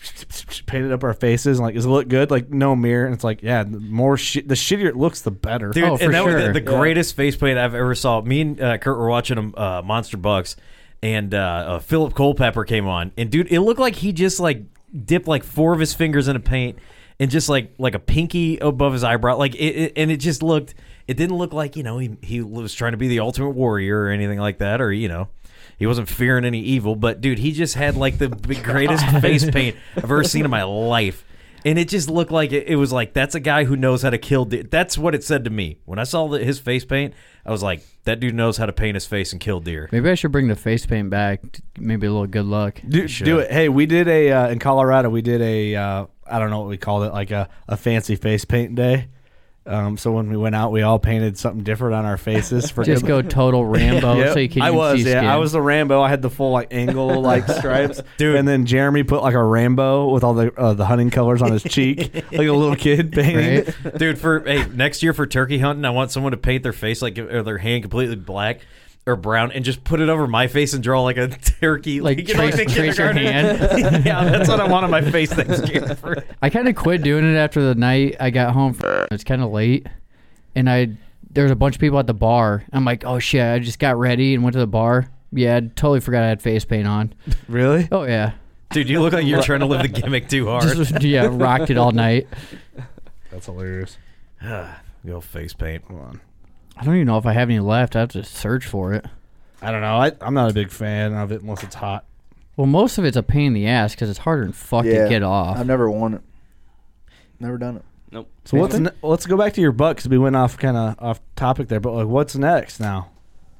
painted up our faces. And like, does it look good? Like, no mirror. And it's like, yeah, the more shi the shittier it looks, the better. Dude, Oh, for and that was sure. the, the greatest face paint I've ever saw. Me and uh, Kurt were watching uh, Monster Bucks, and uh, uh, Philip Culpepper came on, and dude, it looked like he just like dipped like four of his fingers in a paint, and just like like a pinky above his eyebrow, like it, it and it just looked. It didn't look like, you know, he he was trying to be the ultimate warrior or anything like that, or you know. He wasn't fearing any evil, but dude, he just had like the big- greatest face paint I've ever seen in my life. And it just looked like it, it was like, that's a guy who knows how to kill deer. That's what it said to me. When I saw the, his face paint, I was like, that dude knows how to paint his face and kill deer. Maybe I should bring the face paint back. To maybe a little good luck. Do, do it. Hey, we did a uh, in Colorado. We did a uh, I don't know what we called it, like a, a fancy face paint day. Um, so when we went out, we all painted something different on our faces. For Just go total Rambo Yep. so you can I even was, see yeah. skin. I was the Rambo. I had the full like angle like stripes, Dude. And then Jeremy put like a Rambo with all the uh, the hunting colors on his cheek, like a little kid painting. Right? Dude, for hey, next year for turkey hunting, I want someone to paint their face like or their hand completely black or brown and just put it over my face and draw like a turkey. Like you know, trace- like the trace your kindergarten. Yeah, that's what I want on my face next year. For, I kind of quit doing it after the night I got home. From, it's kind of late, and I there was a bunch of people at the bar. I'm like, oh shit! I just got ready and went to the bar. Yeah, I totally forgot I had face paint on. Really? Oh yeah, dude, you look like you're trying to live the gimmick too hard. just yeah, rocked it all night. That's hilarious. Go face paint. Come on. I don't even know if I have any left. I have to search for it. I don't know. I, I'm not a big fan of it unless it's hot. Well, most of it's a pain in the ass because it's harder than fuck Yeah. to get off. I've never worn it. Never done it. Nope. So what's ne- let's go back to your buck because we went off kind of off topic there. But like, what's next now?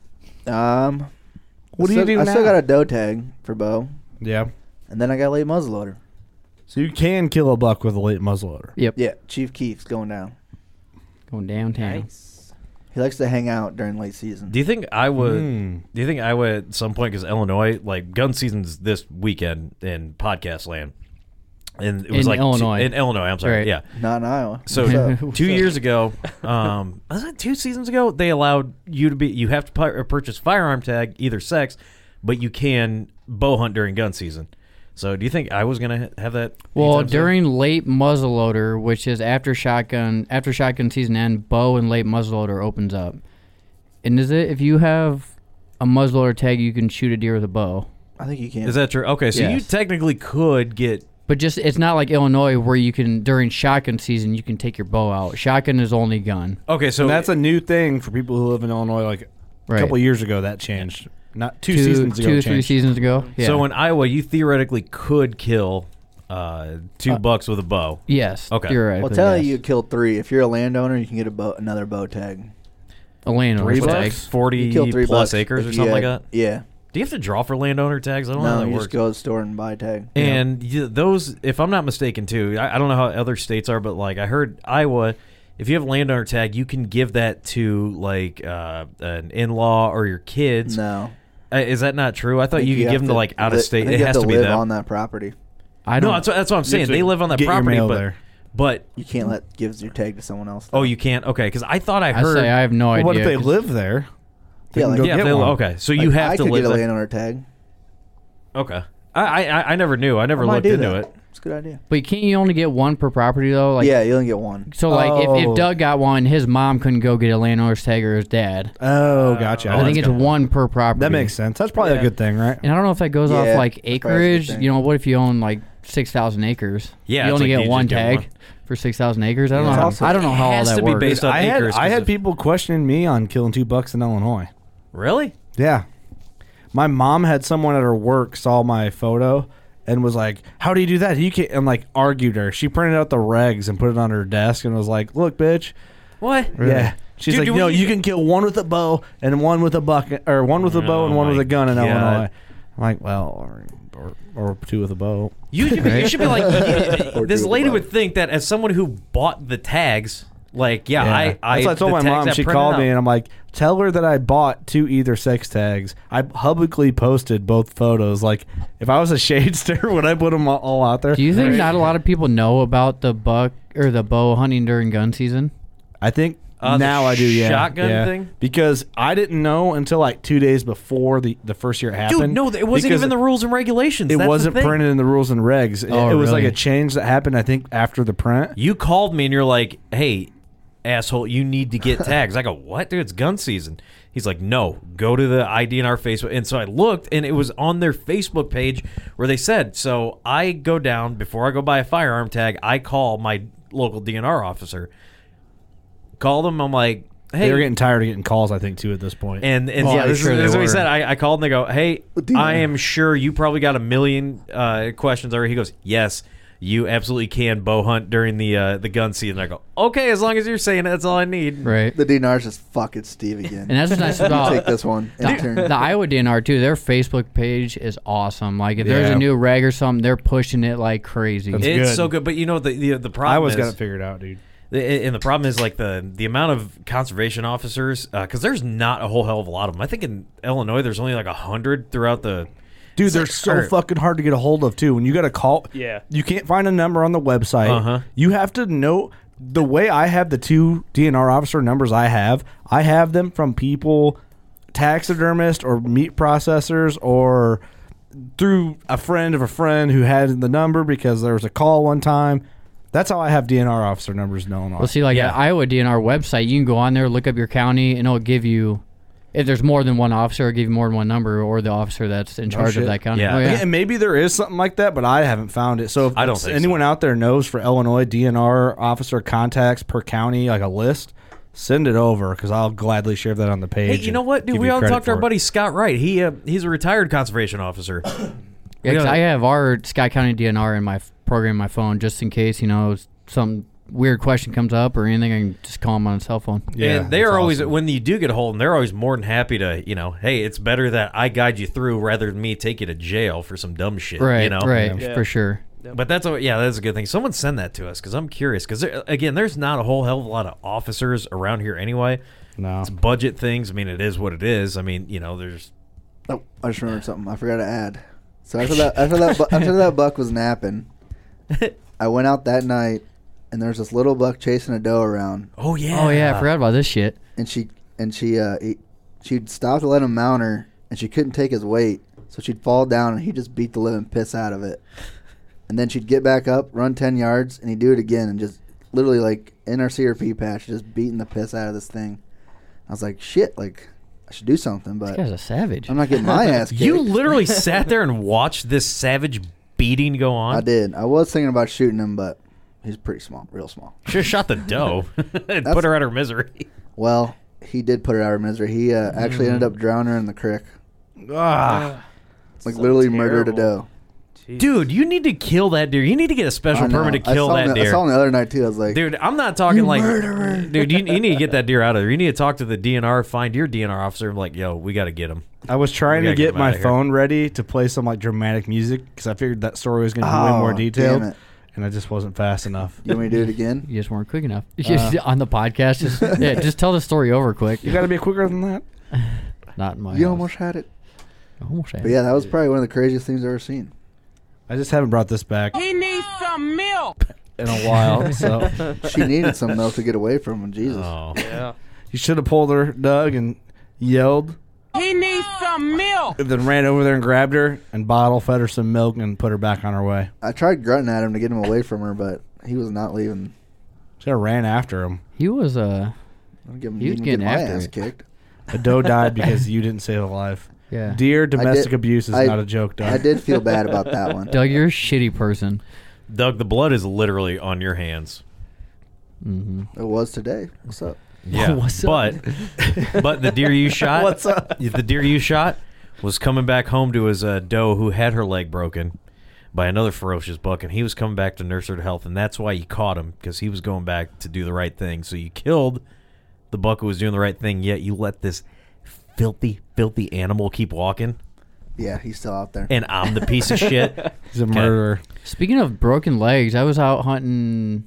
Um, What do I you still, do I now? still got a doe tag for bow, Yeah. and then I got a late muzzleloader. So you can kill a buck with a late muzzleloader. Yep. Yeah, Chief Keef's going down. Going downtown. Nice. He likes to hang out during late season. Do you think I would? Mm. Do you think I would at some point because Illinois, like gun season's this weekend in podcast land, and it was In like Illinois. in Illinois. I'm sorry, Right. yeah. Not in Iowa. So What's up? two years ago, um, was it two seasons ago? They allowed you to be. You have to pu- purchase firearm tag, either sex, but you can bow hunt during gun season. So do you think I was gonna have that? Well, anytime soon? during late muzzleloader, which is after shotgun, after shotgun season end, bow and late muzzleloader opens up. And is it if you have a muzzleloader tag, you can shoot a deer with a bow? I think you can. Is that true? Okay, so you Yes. technically could get. But just it's not like Illinois where you can during shotgun season you can take your bow out. Shotgun is only gun. Okay, so And that's a new thing for people who live in Illinois. Like a Right. couple years ago, that changed. Not two, Two, seasons ago. two it or three changed. seasons ago. Yeah. So in Iowa, you theoretically could kill uh, two Uh, bucks with a bow. yes. Okay. Theoretically, Well, tell yes. you, you killed three. If you're a landowner, you can get a bow, another bow tag. a landowner's Three tag. bucks? You Forty kill three plus bucks acres if or you something like had- that. Yeah. Do you have to draw for landowner tags? I don't know how No, that you works. just go to the store and buy a tag. And you, those, if I'm not mistaken, too, I, I don't know how other states are, but like I heard Iowa, if you have a landowner tag, you can give that to like uh, an in-law or your kids. No. Uh, is that not true? I thought think you could have give them to like out of li- state. I think It you has have to to be live them. on that property. I No, don't. that's what, that's what I'm saying. to They live on that get your property, mail but there. but You can't let gives your tag to someone else. oh, though. you can't. Okay, because I thought I I heard. say I have no Well, idea. what if they 'cause- live there? They Yeah, can like- go yeah, get they, one. okay. So you Like, have I to could live get a there. landowner tag. Okay, I, I I never knew. I never I might looked do into that. it. It's a good idea. But can't you only get one per property though? Like, yeah, you only get one. So like, if, Oh. if Doug got one, his mom couldn't go get a landowner's tag or his dad. Oh, gotcha. I think it's one per property. That makes sense. That's probably Yeah. a good thing, right? And I don't know if that goes Yeah, off like that's probably a good acreage. thing. You know, what if you own like six thousand acres? Yeah, you it's only like get you one just get tag one. for six thousand acres. I don't Yeah. know. It's How, also- I don't know how it all has that to be works. based on I had acres. I 'cause had of- people questioning me on killing two bucks in Illinois. Really? Yeah. My mom had someone at her work saw my photo and was like, "How do you do that? You can't," and like argued her. She printed out the regs and put it on her desk and was like, "Look, bitch." What? Yeah. She's Dude, like, do "No, we- you can kill one with a bow and one with a bucket, or one with a bow and Oh one with my a gun in God. Illinois." I'm like, "Well, or, or, or two with a bow." You should be, you should be like Or this do it lady above. would think that as someone who bought the tags, like yeah, Yeah. I I, That's what I told the my tags mom. I She printed called out. me and I'm like, tell her that I bought two either sex tags. I publicly posted both photos. Like, if I was a shadester, would I put them all- all out there? Do you think not a lot of people know about the buck or the bow hunting during gun season? I think Uh, the now I do. Yeah, shotgun yeah. thing? because I didn't know until like two days before the the first year it happened. Dude, no, it wasn't because even the rules and regulations. It That's the wasn't thing. printed in the rules and regs. It, Oh, it was like really? a change that happened. I think after the print. You called me and you're like, "Hey, asshole, you need to get tags." I go, "What, dude? It's gun season." He's like, "No, go to the I D N R Facebook." And so I looked, and it was on their Facebook page where they said. So I go down before I go buy a firearm tag. I call my local D N R officer. Call them. I'm like, "Hey." They were getting tired of getting calls. I think too at this point. And and Oh, yeah, I'm this, sure is, they this is what he were. said. I, I called and they go, "Hey, D N R. I am sure you probably got a million uh, questions already." He goes, "Yes, you absolutely can bow hunt during the uh, the gun season." I go, "Okay, as long as you're saying it, that's all I need." Right. The D N R's just fucking Steve again. And that's what's nice You about take this one. the, Intern. the Iowa D N R too. Their Facebook page is awesome. Like if there's Yeah. a new reg or something, they're pushing it like crazy. That's It's good. so good, but you know the the, the problem I always is, got it figured out, dude. the- and the problem is like the the amount of conservation officers because there's not a whole hell of a lot of them. I think in Illinois there's only like a hundred throughout the. Dude, they're so Or- fucking hard to get a hold of too. When you got to call, Yeah. you can't find a number on the website. Uh-huh. You have to know the way I have the two D N R officer numbers. I have, I have them from people, taxidermists or meat processors, or through a friend of a friend who had the number because there was a call one time. That's how I have D N R officer numbers known. Well, see, like Yeah. at Iowa D N R website, you can go on there, look up your county, and it'll give you if there's more than one officer, it'll give you more than one number, or the officer that's in charge shit. of that county. Yeah. Oh, yeah. And maybe there is something like that, but I haven't found it. So if I don't it's- think anyone so. out there knows for Illinois D N R officer contacts per county, like a list, send it over because I'll gladly share that on the page. Hey, you and know what, dude? give We you all credit talked to our for it. buddy Scott Wright. He uh, he's a retired conservation officer. Yeah, 'cause Yeah. I have our Scott County D N R in my f- program, in my phone, just in case you know some weird question comes up or anything. I can just call them on a cell phone. Yeah, and they that's are always awesome. when you do get a hold of them, they're always more than happy to, you know, hey, it's better that I guide you through rather than me take you to jail for some dumb shit, Right, you know? right, Yeah. for sure. But that's a, yeah, that's a good thing. Someone send that to us because I'm curious. Because again, there's not a whole hell of a lot of officers around here anyway. No. It's budget things. I mean, it is what it is. I mean, you know, there's Oh, I just remembered something. I forgot to add. So after that, after that, bu- after that buck was napping, I went out that night, and there was this little buck chasing a doe around, oh yeah, Oh yeah, I forgot about this shit. and she and she uh he, she'd stop to let him mount her, and she couldn't take his weight, so she'd fall down, and he just beat the living piss out of it, and then she'd get back up, run ten yards, and he'd do it again, and just literally like in our C R P patch, just beating the piss out of this thing. I was like, shit, like I should do something, This but guy's a savage. I'm not getting my ass kicked. You literally sat there and watched this savage beating go on. I did. I was thinking about shooting him, but he's pretty small, real small. Should have shot the doe and put her out of her misery. Well, he did put her out of misery. He uh, actually ended up drowning her in the creek. Ah, Like So literally murdered a terrible. doe. Dude, you need to kill that deer. You need to get a special I know. permit to I kill saw that him, deer. I saw him the other night too. I was like, Dude, I'm not talking You like, murderer. dude, you, you need to get that deer out of there. You need to talk to the D N R, find your D N R officer, and be like, yo, we got to get him. I was trying We to gotta get get him my outta here. phone ready to play some like dramatic music because I figured that story was going to be way Oh, more detailed, damn it. and I just wasn't fast enough. you want me to do it again? You just weren't quick enough. On the podcast, just, yeah, just tell the story over quick. You got to be quicker than that. Not in my You house. almost had it. Almost had But yeah, that was probably one of the craziest things I've ever seen. I just haven't brought this back He needs some milk. in a while, so She needed some milk to get away from him. Jesus. Oh. Yeah. you should have pulled her, Doug, and yelled, He needs some milk. and then ran over there and grabbed her and bottle fed her some milk and put her back on her way. I tried grunting at him to get him away from her, but he was not leaving. Should have ran after him. He was uh I'll give him, He was get getting my after ass it. kicked. A doe died because you didn't save a life. yeah. Deer domestic did- abuse is I- not a joke, Doug. I did feel bad about that one. Doug, you're a shitty person. Doug, the blood is literally on your hands. Mm-hmm. It was today. What's up? Yeah, What's up? but but the deer you shot, What's up? The deer you shot was coming back home to his uh, doe who had her leg broken by another ferocious buck, and he was coming back to nurse her to health, and that's why you caught him, because he was going back to do the right thing. So you killed the buck who was doing the right thing, yet you let this filthy, filthy animal keep walking, Yeah, he's still out there. and I'm the piece of shit. He's a murderer. Speaking of broken legs, I was out hunting.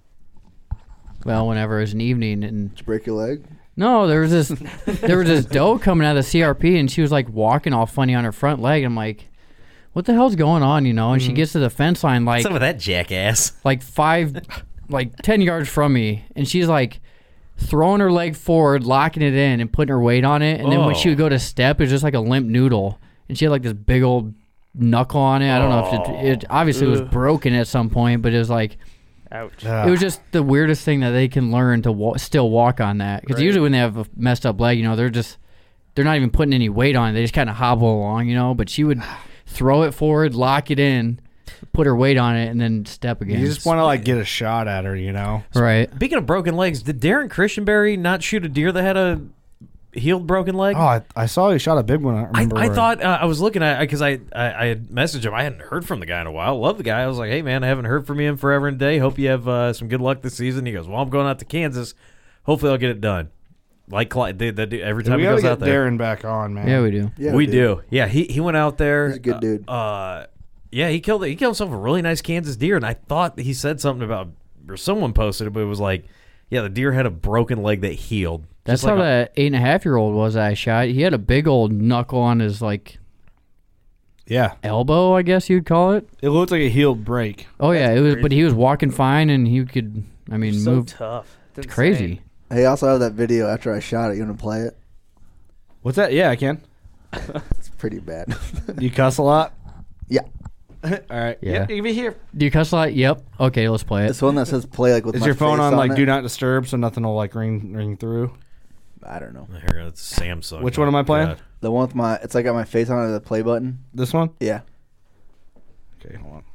Well, whenever it was an evening, and Did you break your leg? no, there was this, there was this doe coming out of the C R P, and she was like walking all funny on her front leg. I'm like, what the hell's going on, you know? And she gets to the fence line like Some of that jackass. like five, like ten yards from me, and she's like throwing her leg forward, locking it in, and putting her weight on it. And then when she Oh. would go to step, it was just like a limp noodle, and she had like this big old knuckle on it. I don't know if it, it obviously was Ugh. broken at some point, but it was like Ouch. it was just the weirdest thing that they can learn to wa- still walk on that. Because Right. usually when they have a messed up leg, you know, they're just they're not even putting any weight on it. They just kind of hobble along, you know. But she would throw it forward, lock it in, put her weight on it, and then step again. You just want to like get a shot at her, you know? right. Speaking of broken legs, did Darren Christianberry not shoot a deer that had a healed broken leg? Oh, I, I saw he shot a big one. I I, remember. I where- thought uh, I was looking at because I, I I had messaged him. I hadn't heard from the guy in a while. Love the guy. I was like, hey man, I haven't heard from you in forever and a day. Hope you have uh, some good luck this season. He goes, well, I'm going out to Kansas. Hopefully, I'll get it done. Like Clyde, they, they do every time we he gotta goes get out there. Darren back on, man. Yeah, we do. Yeah, we dude. do. Yeah, he he went out there. He's a good dude. Uh, uh, yeah, he killed he killed himself a really nice Kansas deer, and I thought he said something about or someone posted it, but it was like, yeah, the deer had a broken leg that healed. That's Just like how a- that eight and a half year old was that I shot. He had a big old knuckle on his like Yeah, elbow, I guess you'd call it. it looked like a healed break. Oh yeah, it was. crazy. But he was walking fine, and he could. I mean, so move. tough. It's It's crazy. insane. Hey, I also have that video after I shot it. You want to play it? What's that? Yeah, I can. It's pretty bad. You cuss a lot. yeah. All right. Yeah. You can be here. Do you cuss a lot? Yep. Okay, let's play it. It's one that says play like with Is my your phone face on like it. do not disturb so nothing will like ring ring through? I don't know. Here, it's Samsung. Which one am I playing? God. The one with my, it's like got my face on it, the play button. This one? Yeah. Okay, hold on.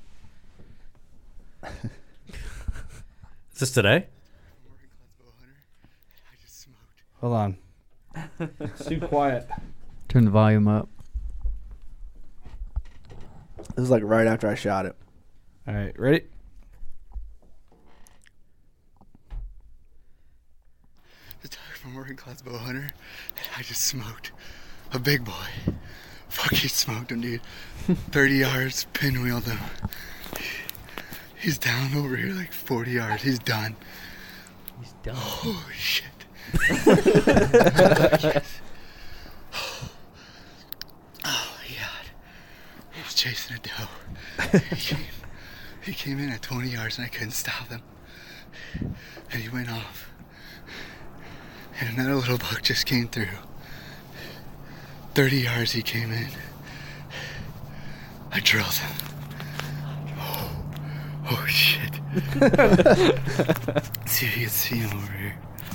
Is this today? Hold on. It's too quiet. Turn the volume up. This is like right after I shot it. All right, ready? The Tyler from Working Class Bow Hunter, and I just smoked a big boy. Fucking smoked him, dude. thirty yards, pinwheeled him. He's down over here like forty yards. He's done. He's done. Oh, shit. Oh, my God. He was chasing a doe. He came, he came in at twenty yards and I couldn't stop him. And he went off. And another little buck just came through. thirty yards he came in. I drilled him. Oh, oh shit. See if you can see him over here.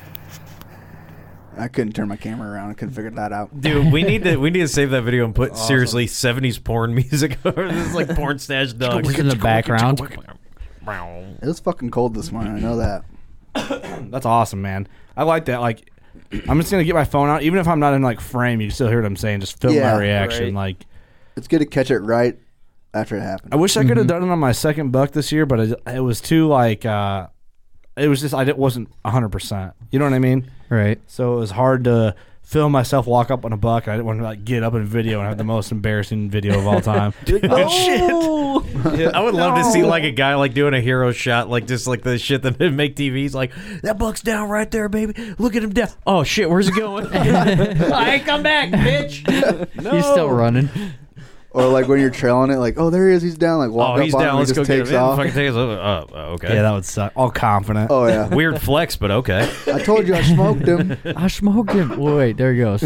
I couldn't turn my camera around. I couldn't figure that out. Dude, we need to we need to save that video and put seriously seventies porn music over this. Is like porn stash Doug. Just in the background. It was fucking cold this morning. I know that. That's awesome, man. I like that. Like, I'm just gonna get my phone out, even if I'm not in like frame. You can still hear what I'm saying. Just film Yeah, my reaction. right. Like, It's good to catch it right after it happened. I wish I could have Mhm. done it on my second buck this year, but it, it was too like uh, it was just I didn't, wasn't one hundred percent. You know what I mean? Right. So it was hard to film myself walk up on a buck. I didn't want to like get up in a video and have the most embarrassing video of all time. Oh shit! Yeah, I would love to see like a guy like doing a hero shot, like just like the shit that make T Vs. Like that buck's down right there, baby. Look at him down. Oh shit, where's he going? I ain't come back, bitch. No. He's still running. Or like when you're trailing it, like, oh, there he is. He's down. Like, walk Oh, up he's on down. him, Let's he go just get takes him. off. Fucking takes off. Oh, oh, okay. Yeah, that would suck. All confident. Oh yeah. Weird flex, but okay. I told you I smoked him. I smoked him. Wait, there he goes.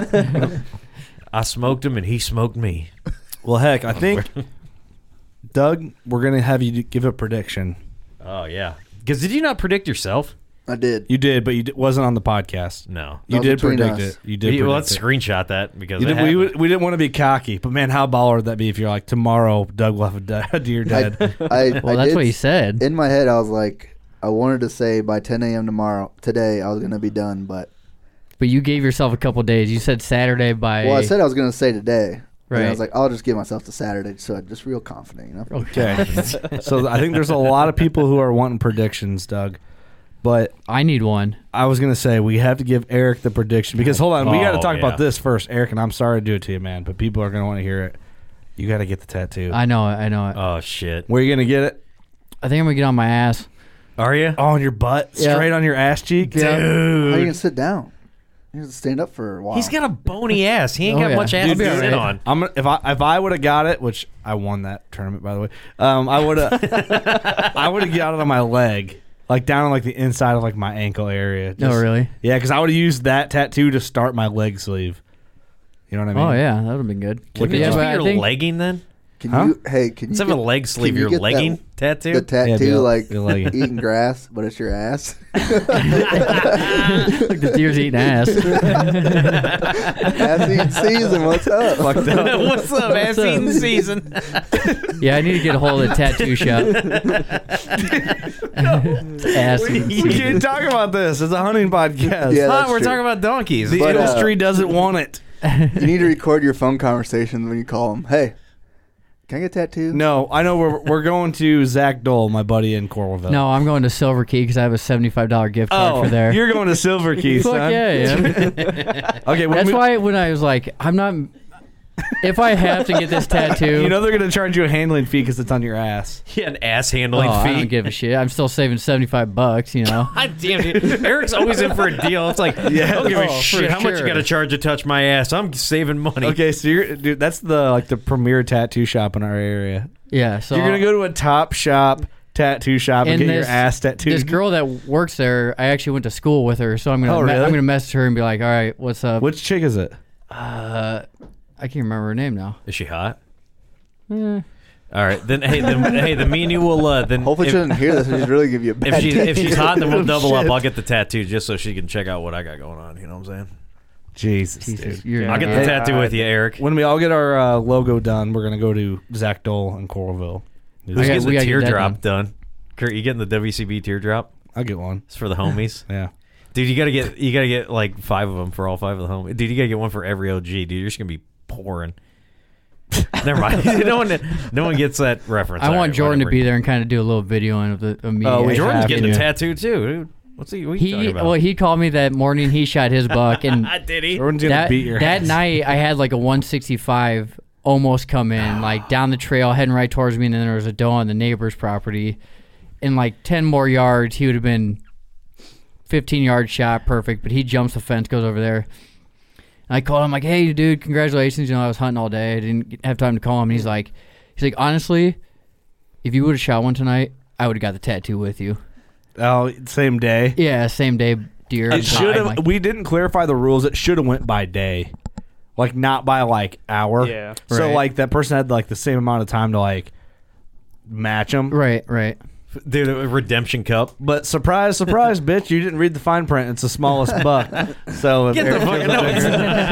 I smoked him and he smoked me. Well, heck, I think Doug, we're gonna have you give a prediction. Oh yeah. Because did you not predict yourself? I did. You did, but you d- wasn't on the podcast. No. You That was did between predict us. it. You did. We, well, predict let's it. screenshot that because You it did, we, happened. we didn't want to be cocky, but man, how baller would that be if you're like, tomorrow Doug will have a, de- a deer dead? I, Well, I that's did, what he said. In my head, I was like, I wanted to say by ten a.m. tomorrow, today, I was gonna be done, but But you gave yourself a couple days. You said Saturday by. well, I said I was gonna say today. Right. And I Right. was like, I'll just give myself to Saturday, so I'm just real confident, you know. Okay. So I think there's a lot of people who are wanting predictions, Doug. But I need one. I was gonna say we have to give Eric the prediction because hold on, we got to Oh, talk yeah. about this first, Eric. And I'm sorry to do it to you, man, but people are gonna want to hear it. You got to get the tattoo. I know it. I know it. Oh shit. Where are you gonna get it? I think I'm gonna get on my ass. Are you? Oh, on your butt, Yeah. straight on your ass cheek, Yeah. How are you Dude. gonna sit down? You have to stand up for a while. He's got a bony ass. He ain't Oh, got yeah. much ass Dude, to be sit alright. on. I'm gonna, if I if I would have got it, which I won that tournament by the way, um, I would have I would have got it on my leg, like down on like the inside of like my ankle area. No, Just- really? Yeah, because I would have used that tattoo to start my leg sleeve. You know what I mean? Oh yeah, that would have been good. Would it yeah, just but be I your think- legging then? Can Huh? you? Hey, can you? Instead of a get- leg sleeve, can you your get that- legging tattoo? The tattoo, be a- like be a legging. eating grass, but it's your ass. Like the deer's eating ass. Ass eating season. What's up? Fucked up. What's up, ass up? eating season? Yeah, I need to get a hold of the tattoo shop. Ass eating We season. can't talk about this. It's a hunting podcast. Yeah, Huh, that's we're true. talking about donkeys. The But, uh, industry doesn't want it. You need to record your phone conversations when you call them. Hey, can I get a tattoo? No, I know we're we're going to Zach Dole, my buddy in Coralville. No, I'm going to Silver Key because I have a seventy-five dollar gift card oh, for there. you're going to Silver Key, Fuck son. yeah, yeah. Okay, when That's we- why when I was like, I'm not. If I have to get this tattoo, you know they're going to charge you a handling fee because it's on your ass. Yeah, an ass oh, handling I fee. don't give a shit. I'm still saving seventy-five bucks. You know. God damn it. Eric's always in for a deal. It's like, yeah, I don't give a Oh, for shit. How much you sure. got to charge to touch my ass? I'm saving money. Okay, so you're dude. That's the like the premier tattoo shop in our area. Yeah. So You're gonna go to a top shop tattoo shop and, And get your this- ass tattooed. This girl that works there, I actually went to school with her, so I'm gonna Oh, me- really? I'm gonna message her and be like, all right, what's up? Which chick is it? Uh, I can't remember her name now. Is she hot? Eh. All right, then. Hey, then. Hey, the me and you will. Uh, then. Hopefully, if, she doesn't hear this and she's really give you a bad if she's if tattoo. she's hot, then we'll double up. Shit. I'll get the tattoo just so she can check out what I got going on. You know what I'm saying? Jesus, Jesus, dude. you're I'll get the not- tattoo with you, Eric. When we all get our uh, logo done, we're gonna go to Zach Dole in Coralville. Who's I got- getting we the gotta get that teardrop done? Kurt, you getting the W C B teardrop? I'll get one. It's for the homies. Yeah. Dude, you gotta get you gotta get like five of them for all five of the homies. Dude, you gotta get one for every O G. Dude, you're just gonna be pouring. Never mind. no one, no one gets that reference. I All want right, Jordan to whatever. be there and kind of do a little video of the of me. Oh, we actually Jordan's have getting to. a tattoo too, dude. What's he? What are you talking He about? well, he called me that morning. He shot his buck, and Did he? Jordan's gonna that beat your that ass. night I had like a one sixty-five almost come in, like down the trail, heading right towards me, and then there was a doe on the neighbor's property. In like ten more yards, he would have been fifteen yard shot, perfect. But he jumps the fence, goes over there. And I called him like, "Hey, dude, congratulations! You know, I was hunting all day. I didn't have time to call him." And he's like, "He's like, honestly, if you would have shot one tonight, I would have got the tattoo with you." Oh, same day. Yeah, same day deer. It should I'm have. like, We didn't clarify the rules. It should have went by day, like not by like hour. Yeah. So Right. like that person had like the same amount of time to like match them. right, right. Dude, a redemption cup. But surprise, surprise, bitch! You didn't read the fine print. It's the smallest buck. So if Get the Eric fuck feels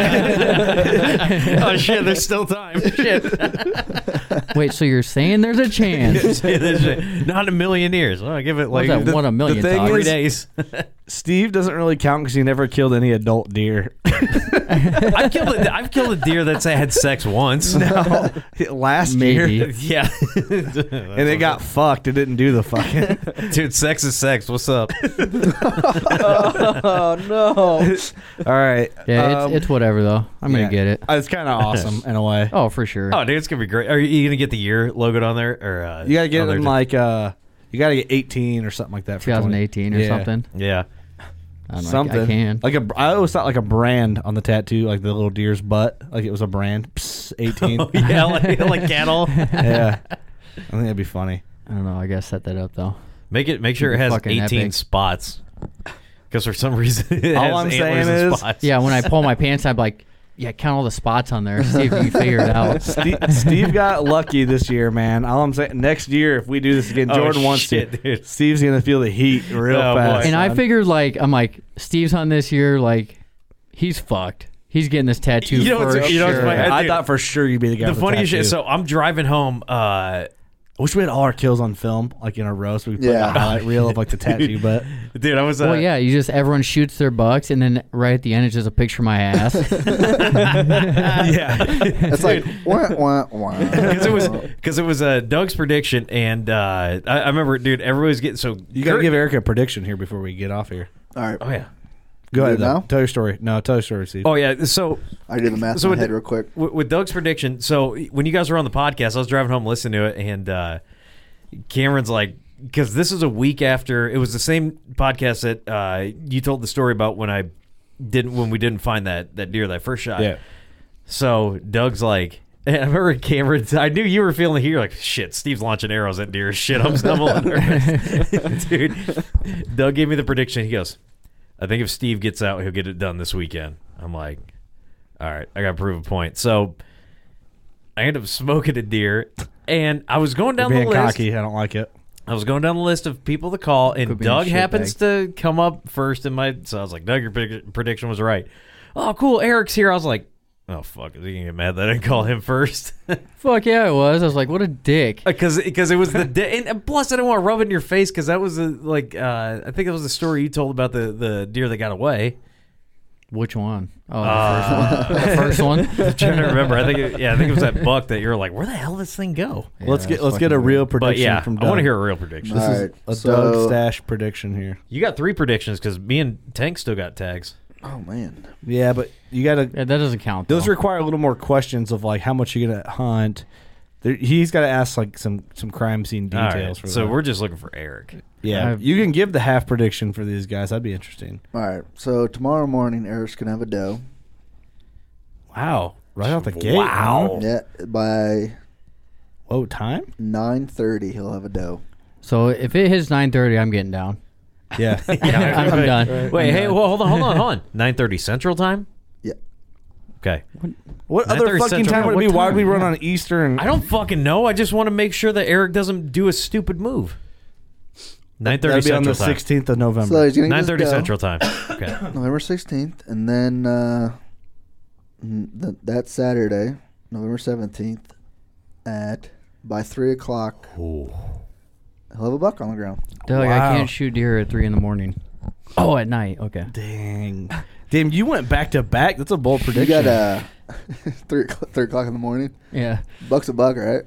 like no, Oh shit, there's still time. Shit. Wait, so you're saying there's a chance? Not a million years. Well, I give it like What's that, the- one a million the thing talk? three is- days. Steve doesn't really count because he never killed any adult deer. I've killed a, I've killed a deer that's had sex once. No, last Maybe. year. Yeah, And it got fucked. It didn't do the fucking. dude. Sex is sex. What's up? Oh no! All right. Yeah, um, it's, it's whatever though. I'm yeah. gonna get it. It's kind of awesome in a way. Oh, for sure. Oh, dude, it's gonna be great. Are you gonna get the year logoed on there, or uh, You gotta get on it there in too? like uh, you gotta get eighteen or something like that. For twenty twenty eighteen or Yeah. something. Yeah. I don't know, I- Something I can. like a. I always thought like a brand on the tattoo, like the little deer's butt, like it was a brand. Psst, eighteen. Oh, yeah, like, like cattle. Yeah, I think that'd be funny. I don't know. I gotta set that up though. Make it. Make sure it It'd be has fucking eighteen epic. spots. Because for some reason, it All has I'm saying antlers and is- spots. Yeah, when I pull my pants, I'm like, yeah, count all the spots on there. See if you can figure it out. Steve, Steve got lucky this year, man. All I'm saying, next year if we do this again, Oh, Jordan wants shit, to. dude. Steve's gonna feel the heat real Oh, boy. fast. And I son. figured, like, I'm like, Steve's on this year, like, he's fucked. He's getting this tattoo You know for what's- you know what's sure. funny? I Dude, thought for sure you'd be the guy. The with funniest tattoo. shit. So I'm driving home. Uh, I wish we had all our kills on film, like in a row, so we could put Yeah. a highlight reel of like the tattoo. But dude, I was. Uh, Well, yeah, you just, everyone shoots their bucks, and then right at the end, it's just a picture of my ass. yeah, It's like wah, wah, wah. Because it was because it was uh, Doug's prediction, and uh, I, I remember, dude. Everybody's getting so. you gotta Kurt- give Eric a prediction here before we get off here. All right. Oh yeah. Go Do ahead it now? though. Tell your story. No, tell your story, Steve. Oh yeah. So I did the math So in my with head the- real quick. with, with Doug's prediction, so when you guys were on the podcast, I was driving home listening to it, and uh, Cameron's like, because this is a week after it was the same podcast that uh, you told the story about when I didn't when we didn't find that that deer that first shot. Yeah. So Doug's like, and I remember Cameron. I knew you were feeling the heat. You're like, shit, Steve's launching arrows at deer. Shit, I'm stumbling. Dude, Doug gave me the prediction. He goes, I think if Steve gets out, he'll get it done this weekend. I'm like, all right, I got to prove a point. So I ended up smoking a deer, and I was going You're down the being list. cocky. I don't like it. I was going down the list of people to call, and Could be a Doug shitbag. happens to come up first in my. So I was like, Doug, your predic- prediction was right. Oh, cool. Eric's here. I was like, oh, fuck. Is he going to get mad that I didn't call him first? Fuck yeah, it was. I was like, what a dick. Because because it was the day, and plus I didn't want to rub it in your face because that was a, like uh, I think it was the story you told about the, the deer that got away. Which one? Oh, the Uh, first one. The first one? I'm trying to remember. I think it, yeah, I think it was that buck that you were like, where the hell did this thing go? Yeah, let's get that's let's get a fucking real weird. prediction But yeah, from I Doug. want to hear a real prediction. This All is right, a so- Doug stash prediction here. You got three predictions because me and Tank still got tags. Oh man. Yeah, but you gotta. Yeah, that doesn't count. Those though. require a little more questions of like how much you're gonna hunt. There, he's got to ask like some some crime scene All right, details. For so that. we're just looking for Eric. yeah. I've- You can give the half prediction for these guys. That'd be interesting. All right. So tomorrow morning, Eric's gonna have a doe. Wow, right out the gate. Wow. huh? Yeah. By Whoa, time. nine thirty, he'll have a doe. So if it hits nine thirty, I'm getting down. Yeah. I'm, I'm done. Wait, I'm hey, done. well, hold on, hold on, hold on. nine thirty Central Time? Yeah. Okay. What nine other thirty fucking Central. time would it What be? Why would we time? run on Eastern? I don't fucking know. I just want to make sure that Eric doesn't do a stupid move. nine thirty That'd be on Central the Time. sixteenth of November. So he's gonna get nine his thirty doe, Central Time. Okay. November sixteenth, and then uh, n- th- that Saturday, November seventeenth, at by three o'clock, he'll have a buck on the ground. Doug, Wow. I can't shoot deer at three in the morning. Oh, at night. Okay. Dang. Damn, you went back to back. That's a bold You prediction. got uh, three o'clock- three o'clock in the morning. Yeah. Buck's a buck, right?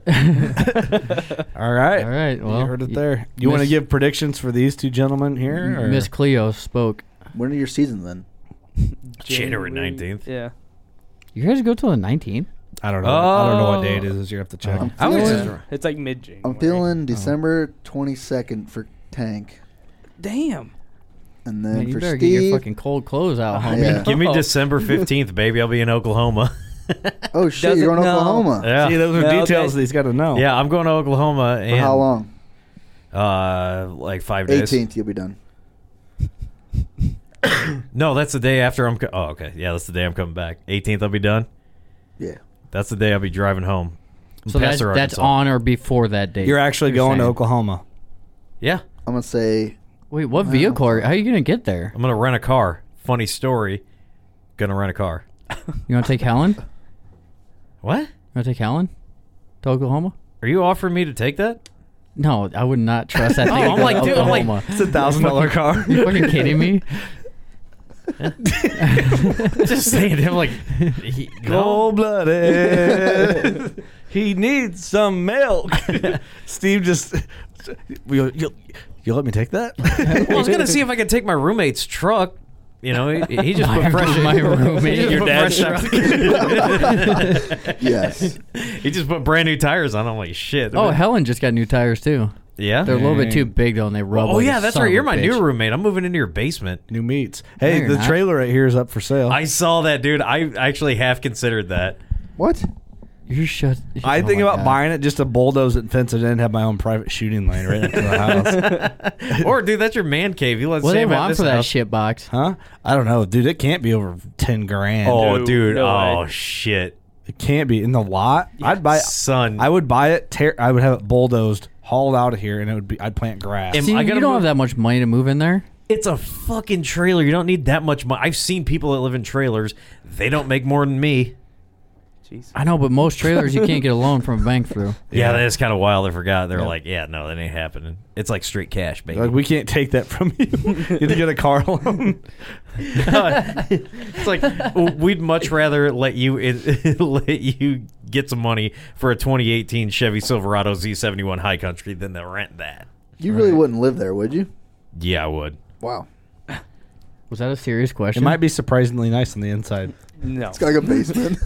All right. All right. Well, you heard it there. You want to Miss- give predictions for these two gentlemen here? Or? Miss Cleo spoke. When are your seasons then? January nineteenth. Yeah. You guys go till the nineteenth? I don't know. I don't know what Oh. day it is. You have to check. I'm I was feeling, just- It's like mid January. I'm feeling December twenty-second for Tank, Damn. and then Man, you for better Steve. get your fucking cold clothes out, homie. Yeah. Give me Oh. December fifteenth, baby. I'll be in Oklahoma. Oh shit, Doesn't you're going to know. Oklahoma. Yeah. See, those are No, details okay. that he's got to know. Yeah, I'm going to Oklahoma. For And, how long? Uh, like five days. eighteenth, you'll be done. No, that's the day after I'm. Co- oh, okay. Yeah, that's the day I'm coming back. eighteenth, I'll be done. Yeah. That's the day I'll be driving home. So that's, Pastor, that's Arkansas. on or before that date. You're actually You're going to saying. Oklahoma. Yeah, I'm gonna say Wait, what vehicle? Are, how are you gonna get there? I'm gonna rent a car. Funny story. Gonna rent a car. You want to take Helen? You What? want to take Helen to Oklahoma? Are you offering me to take that? No, I would not trust that thing. Oh, I'm like, dude, I'm like, Oklahoma. It's a thousand dollar car. You fucking kidding me? Just saying, him like, he, no. Cold blooded. He needs some milk. Steve just. You, you, you let me take that? Well, I was gonna see if I could take my roommate's truck. You know, he, he just My- put fresh. my roommate, he just your put dad's fresh- Yes. He just put brand new tires on. I'm like, shit. Oh, Helen just got new tires too. Yeah? They're a little bit Dang. too big though, and they rub. Oh like a yeah, that's son right. of a You're my bitch. new roommate. I'm moving into your basement. New meats. Hey, you're the not. trailer right here is up for sale. I saw that, dude. I actually half considered that. What? You shut. I oh think my about God. buying it just to bulldoze it and fence it in and have my own private shooting lane right next to the house. Or, dude, that's your man cave. You let What do they Sam have want this for that house. shit box? Huh? I don't know, dude. It can't be over ten grand. Oh, Dude, dude. no oh, way. shit. It can't be in the lot. I'd buy. Son. I would buy it. Tear. I would have it bulldozed, hauled out of here, and it would be. I'd plant grass. Am See, I you gotta don't move- have that much money to move in there. It's a fucking trailer. You don't need that much money. I've seen people that live in trailers. They don't make more than me. Jeez. I know, but most trailers you can't get a loan from a bank through. Yeah, that is kind of wild. I forgot. They're like, yeah, no, that ain't happening. It's like straight cash, baby. Like we can't take that from you. You have to get a car loan. It's like we'd much rather let you in, let you get some money for a twenty eighteen Chevy Silverado Z seventy-one High Country than to rent that. You really wouldn't live there, would you? Yeah, I would. Wow. Was that a serious It question? might be surprisingly nice on the inside. No. It's got like a basement.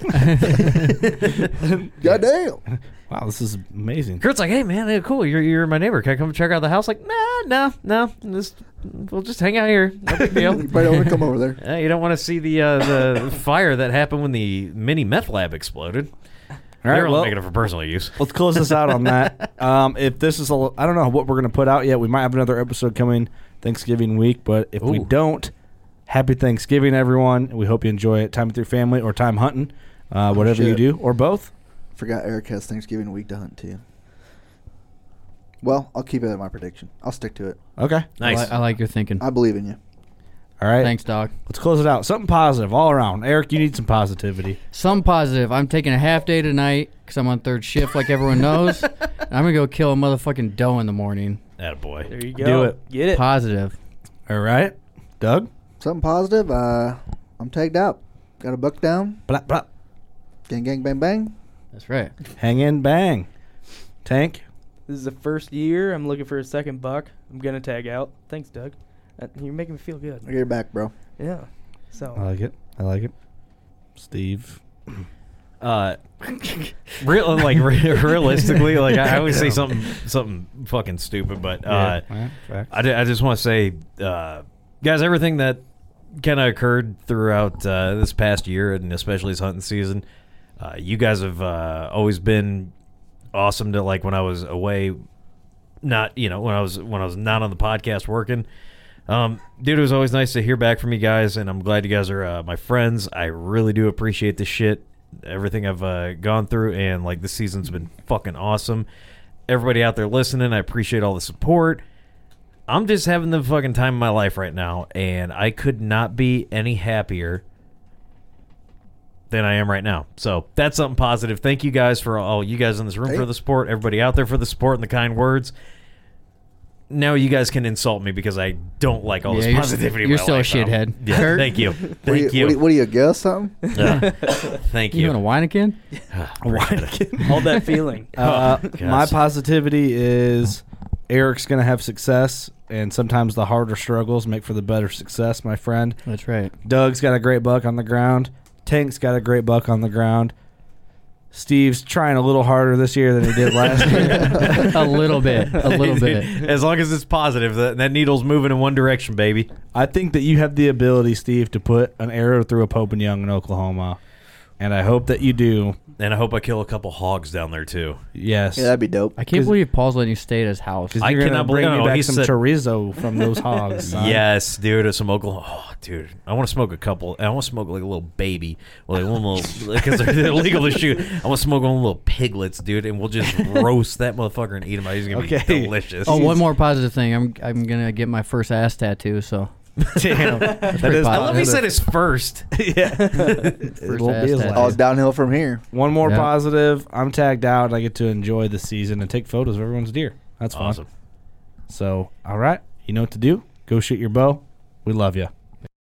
Goddamn. Wow, this is amazing. Kurt's like, hey man, hey, cool. You're you're my neighbor. Can I come check out the house? Like, nah, no, no. Just we'll just hang out here. No big deal. You probably don't want to come over there. Uh, you don't want to see the uh, the fire that happened when the mini meth lab exploded. All right, They're only well, making it for personal use. let's close this out on that. Um, if this is, a, I don't know what we're going to put out yet. We might have another episode coming Thanksgiving week, but if we Ooh. don't, happy Thanksgiving, everyone. We hope you enjoy it. Time with your family or time hunting, uh, whatever you shit. do, or both. Forgot Eric has Thanksgiving week to hunt too. Well, I'll keep it at my prediction. I'll stick to it. Okay. I, Nice. li- I like your thinking. I believe in you. All right. Thanks, dog. Let's close it out. Something positive all around. Eric, you need some positivity. Some positive. I'm taking a half day tonight because I'm on third shift, like everyone knows. And I'm gonna go kill a motherfucking doe in the morning. Attaboy. There you go. Do it. Get it. Positive. All right. Doug? Something positive. Uh, I'm tagged out. Got a buck down. Blah, blah. Gang, gang, bang, bang. That's right. Hang in, bang. Tank? This is the first year. I'm looking for a second buck. I'm gonna tag out. Thanks, Doug. Uh, you're making me feel good. I get your back, bro. Yeah. So. I like it. I like it. Steve? Uh, real like re- realistically, like I always say something something fucking stupid, but uh, Yeah, right, facts. I, ju- I just want to say, uh, guys, everything that kind of occurred throughout uh, this past year, and especially this hunting season, uh, you guys have uh, always been awesome. To like when I was away, not you know when I was when I was not on the podcast working. Um, dude, it was always nice to hear back from you guys, and I'm glad you guys are uh, my friends. I really do appreciate this shit, everything I've uh, gone through, and like this season's been fucking awesome. Everybody out there listening, I appreciate all the support. I'm just having the fucking time of my life right now, and I could not be any happier than I am right now. So that's something positive. Thank you guys for all you guys in this room Hey. for the support, everybody out there for the support and the kind words. Now you guys can insult me because I don't like all Yeah, this you're- positivity. in you're my still a life. Um, shithead. Yeah, Kurt? thank you, What do thank you, you. What do you, what do you guess something? Yeah. Thank You you. want to whine again? Hold that feeling. Uh, gosh. my positivity is Eric's going to have success, and sometimes the harder struggles make for the better success, my friend. That's right. Doug's got a great buck on the ground. Tank's got a great buck on the ground. Steve's trying a little harder this year than he did last year. A little bit. A little bit. As long as it's positive, that, that needle's moving in one direction, baby. I think that you have the ability, Steve, to put an arrow through a Pope and Young in Oklahoma, and I hope that you do. And I hope I kill a couple hogs down there too. Yes. Yeah, that'd be dope. I can't 'Cause- believe Paul's letting you stay at his house. 'Cause I you're gonna cannot bring believe- me no, back he some said- chorizo from those hogs. son. Yes, dude, some Oklahoma. Oh, dude, I want to smoke a couple. I want to smoke like a little baby, like one little because they're illegal to shoot. I want to smoke one little piglets, dude, and we'll just roast that motherfucker and eat him. He's gonna Okay. be delicious. Oh, one more positive thing. I'm I'm gonna get my first ass tattoo. So Damn. That is I love he positive. said his first. Yeah. It won't be his hashtag. Oh, last. it's downhill from here. One more Yeah. positive. I'm tagged out. And I get to enjoy the season and take photos of everyone's deer. That's fun. Awesome. So, all right. You know what to do. Go shoot your bow. We love you.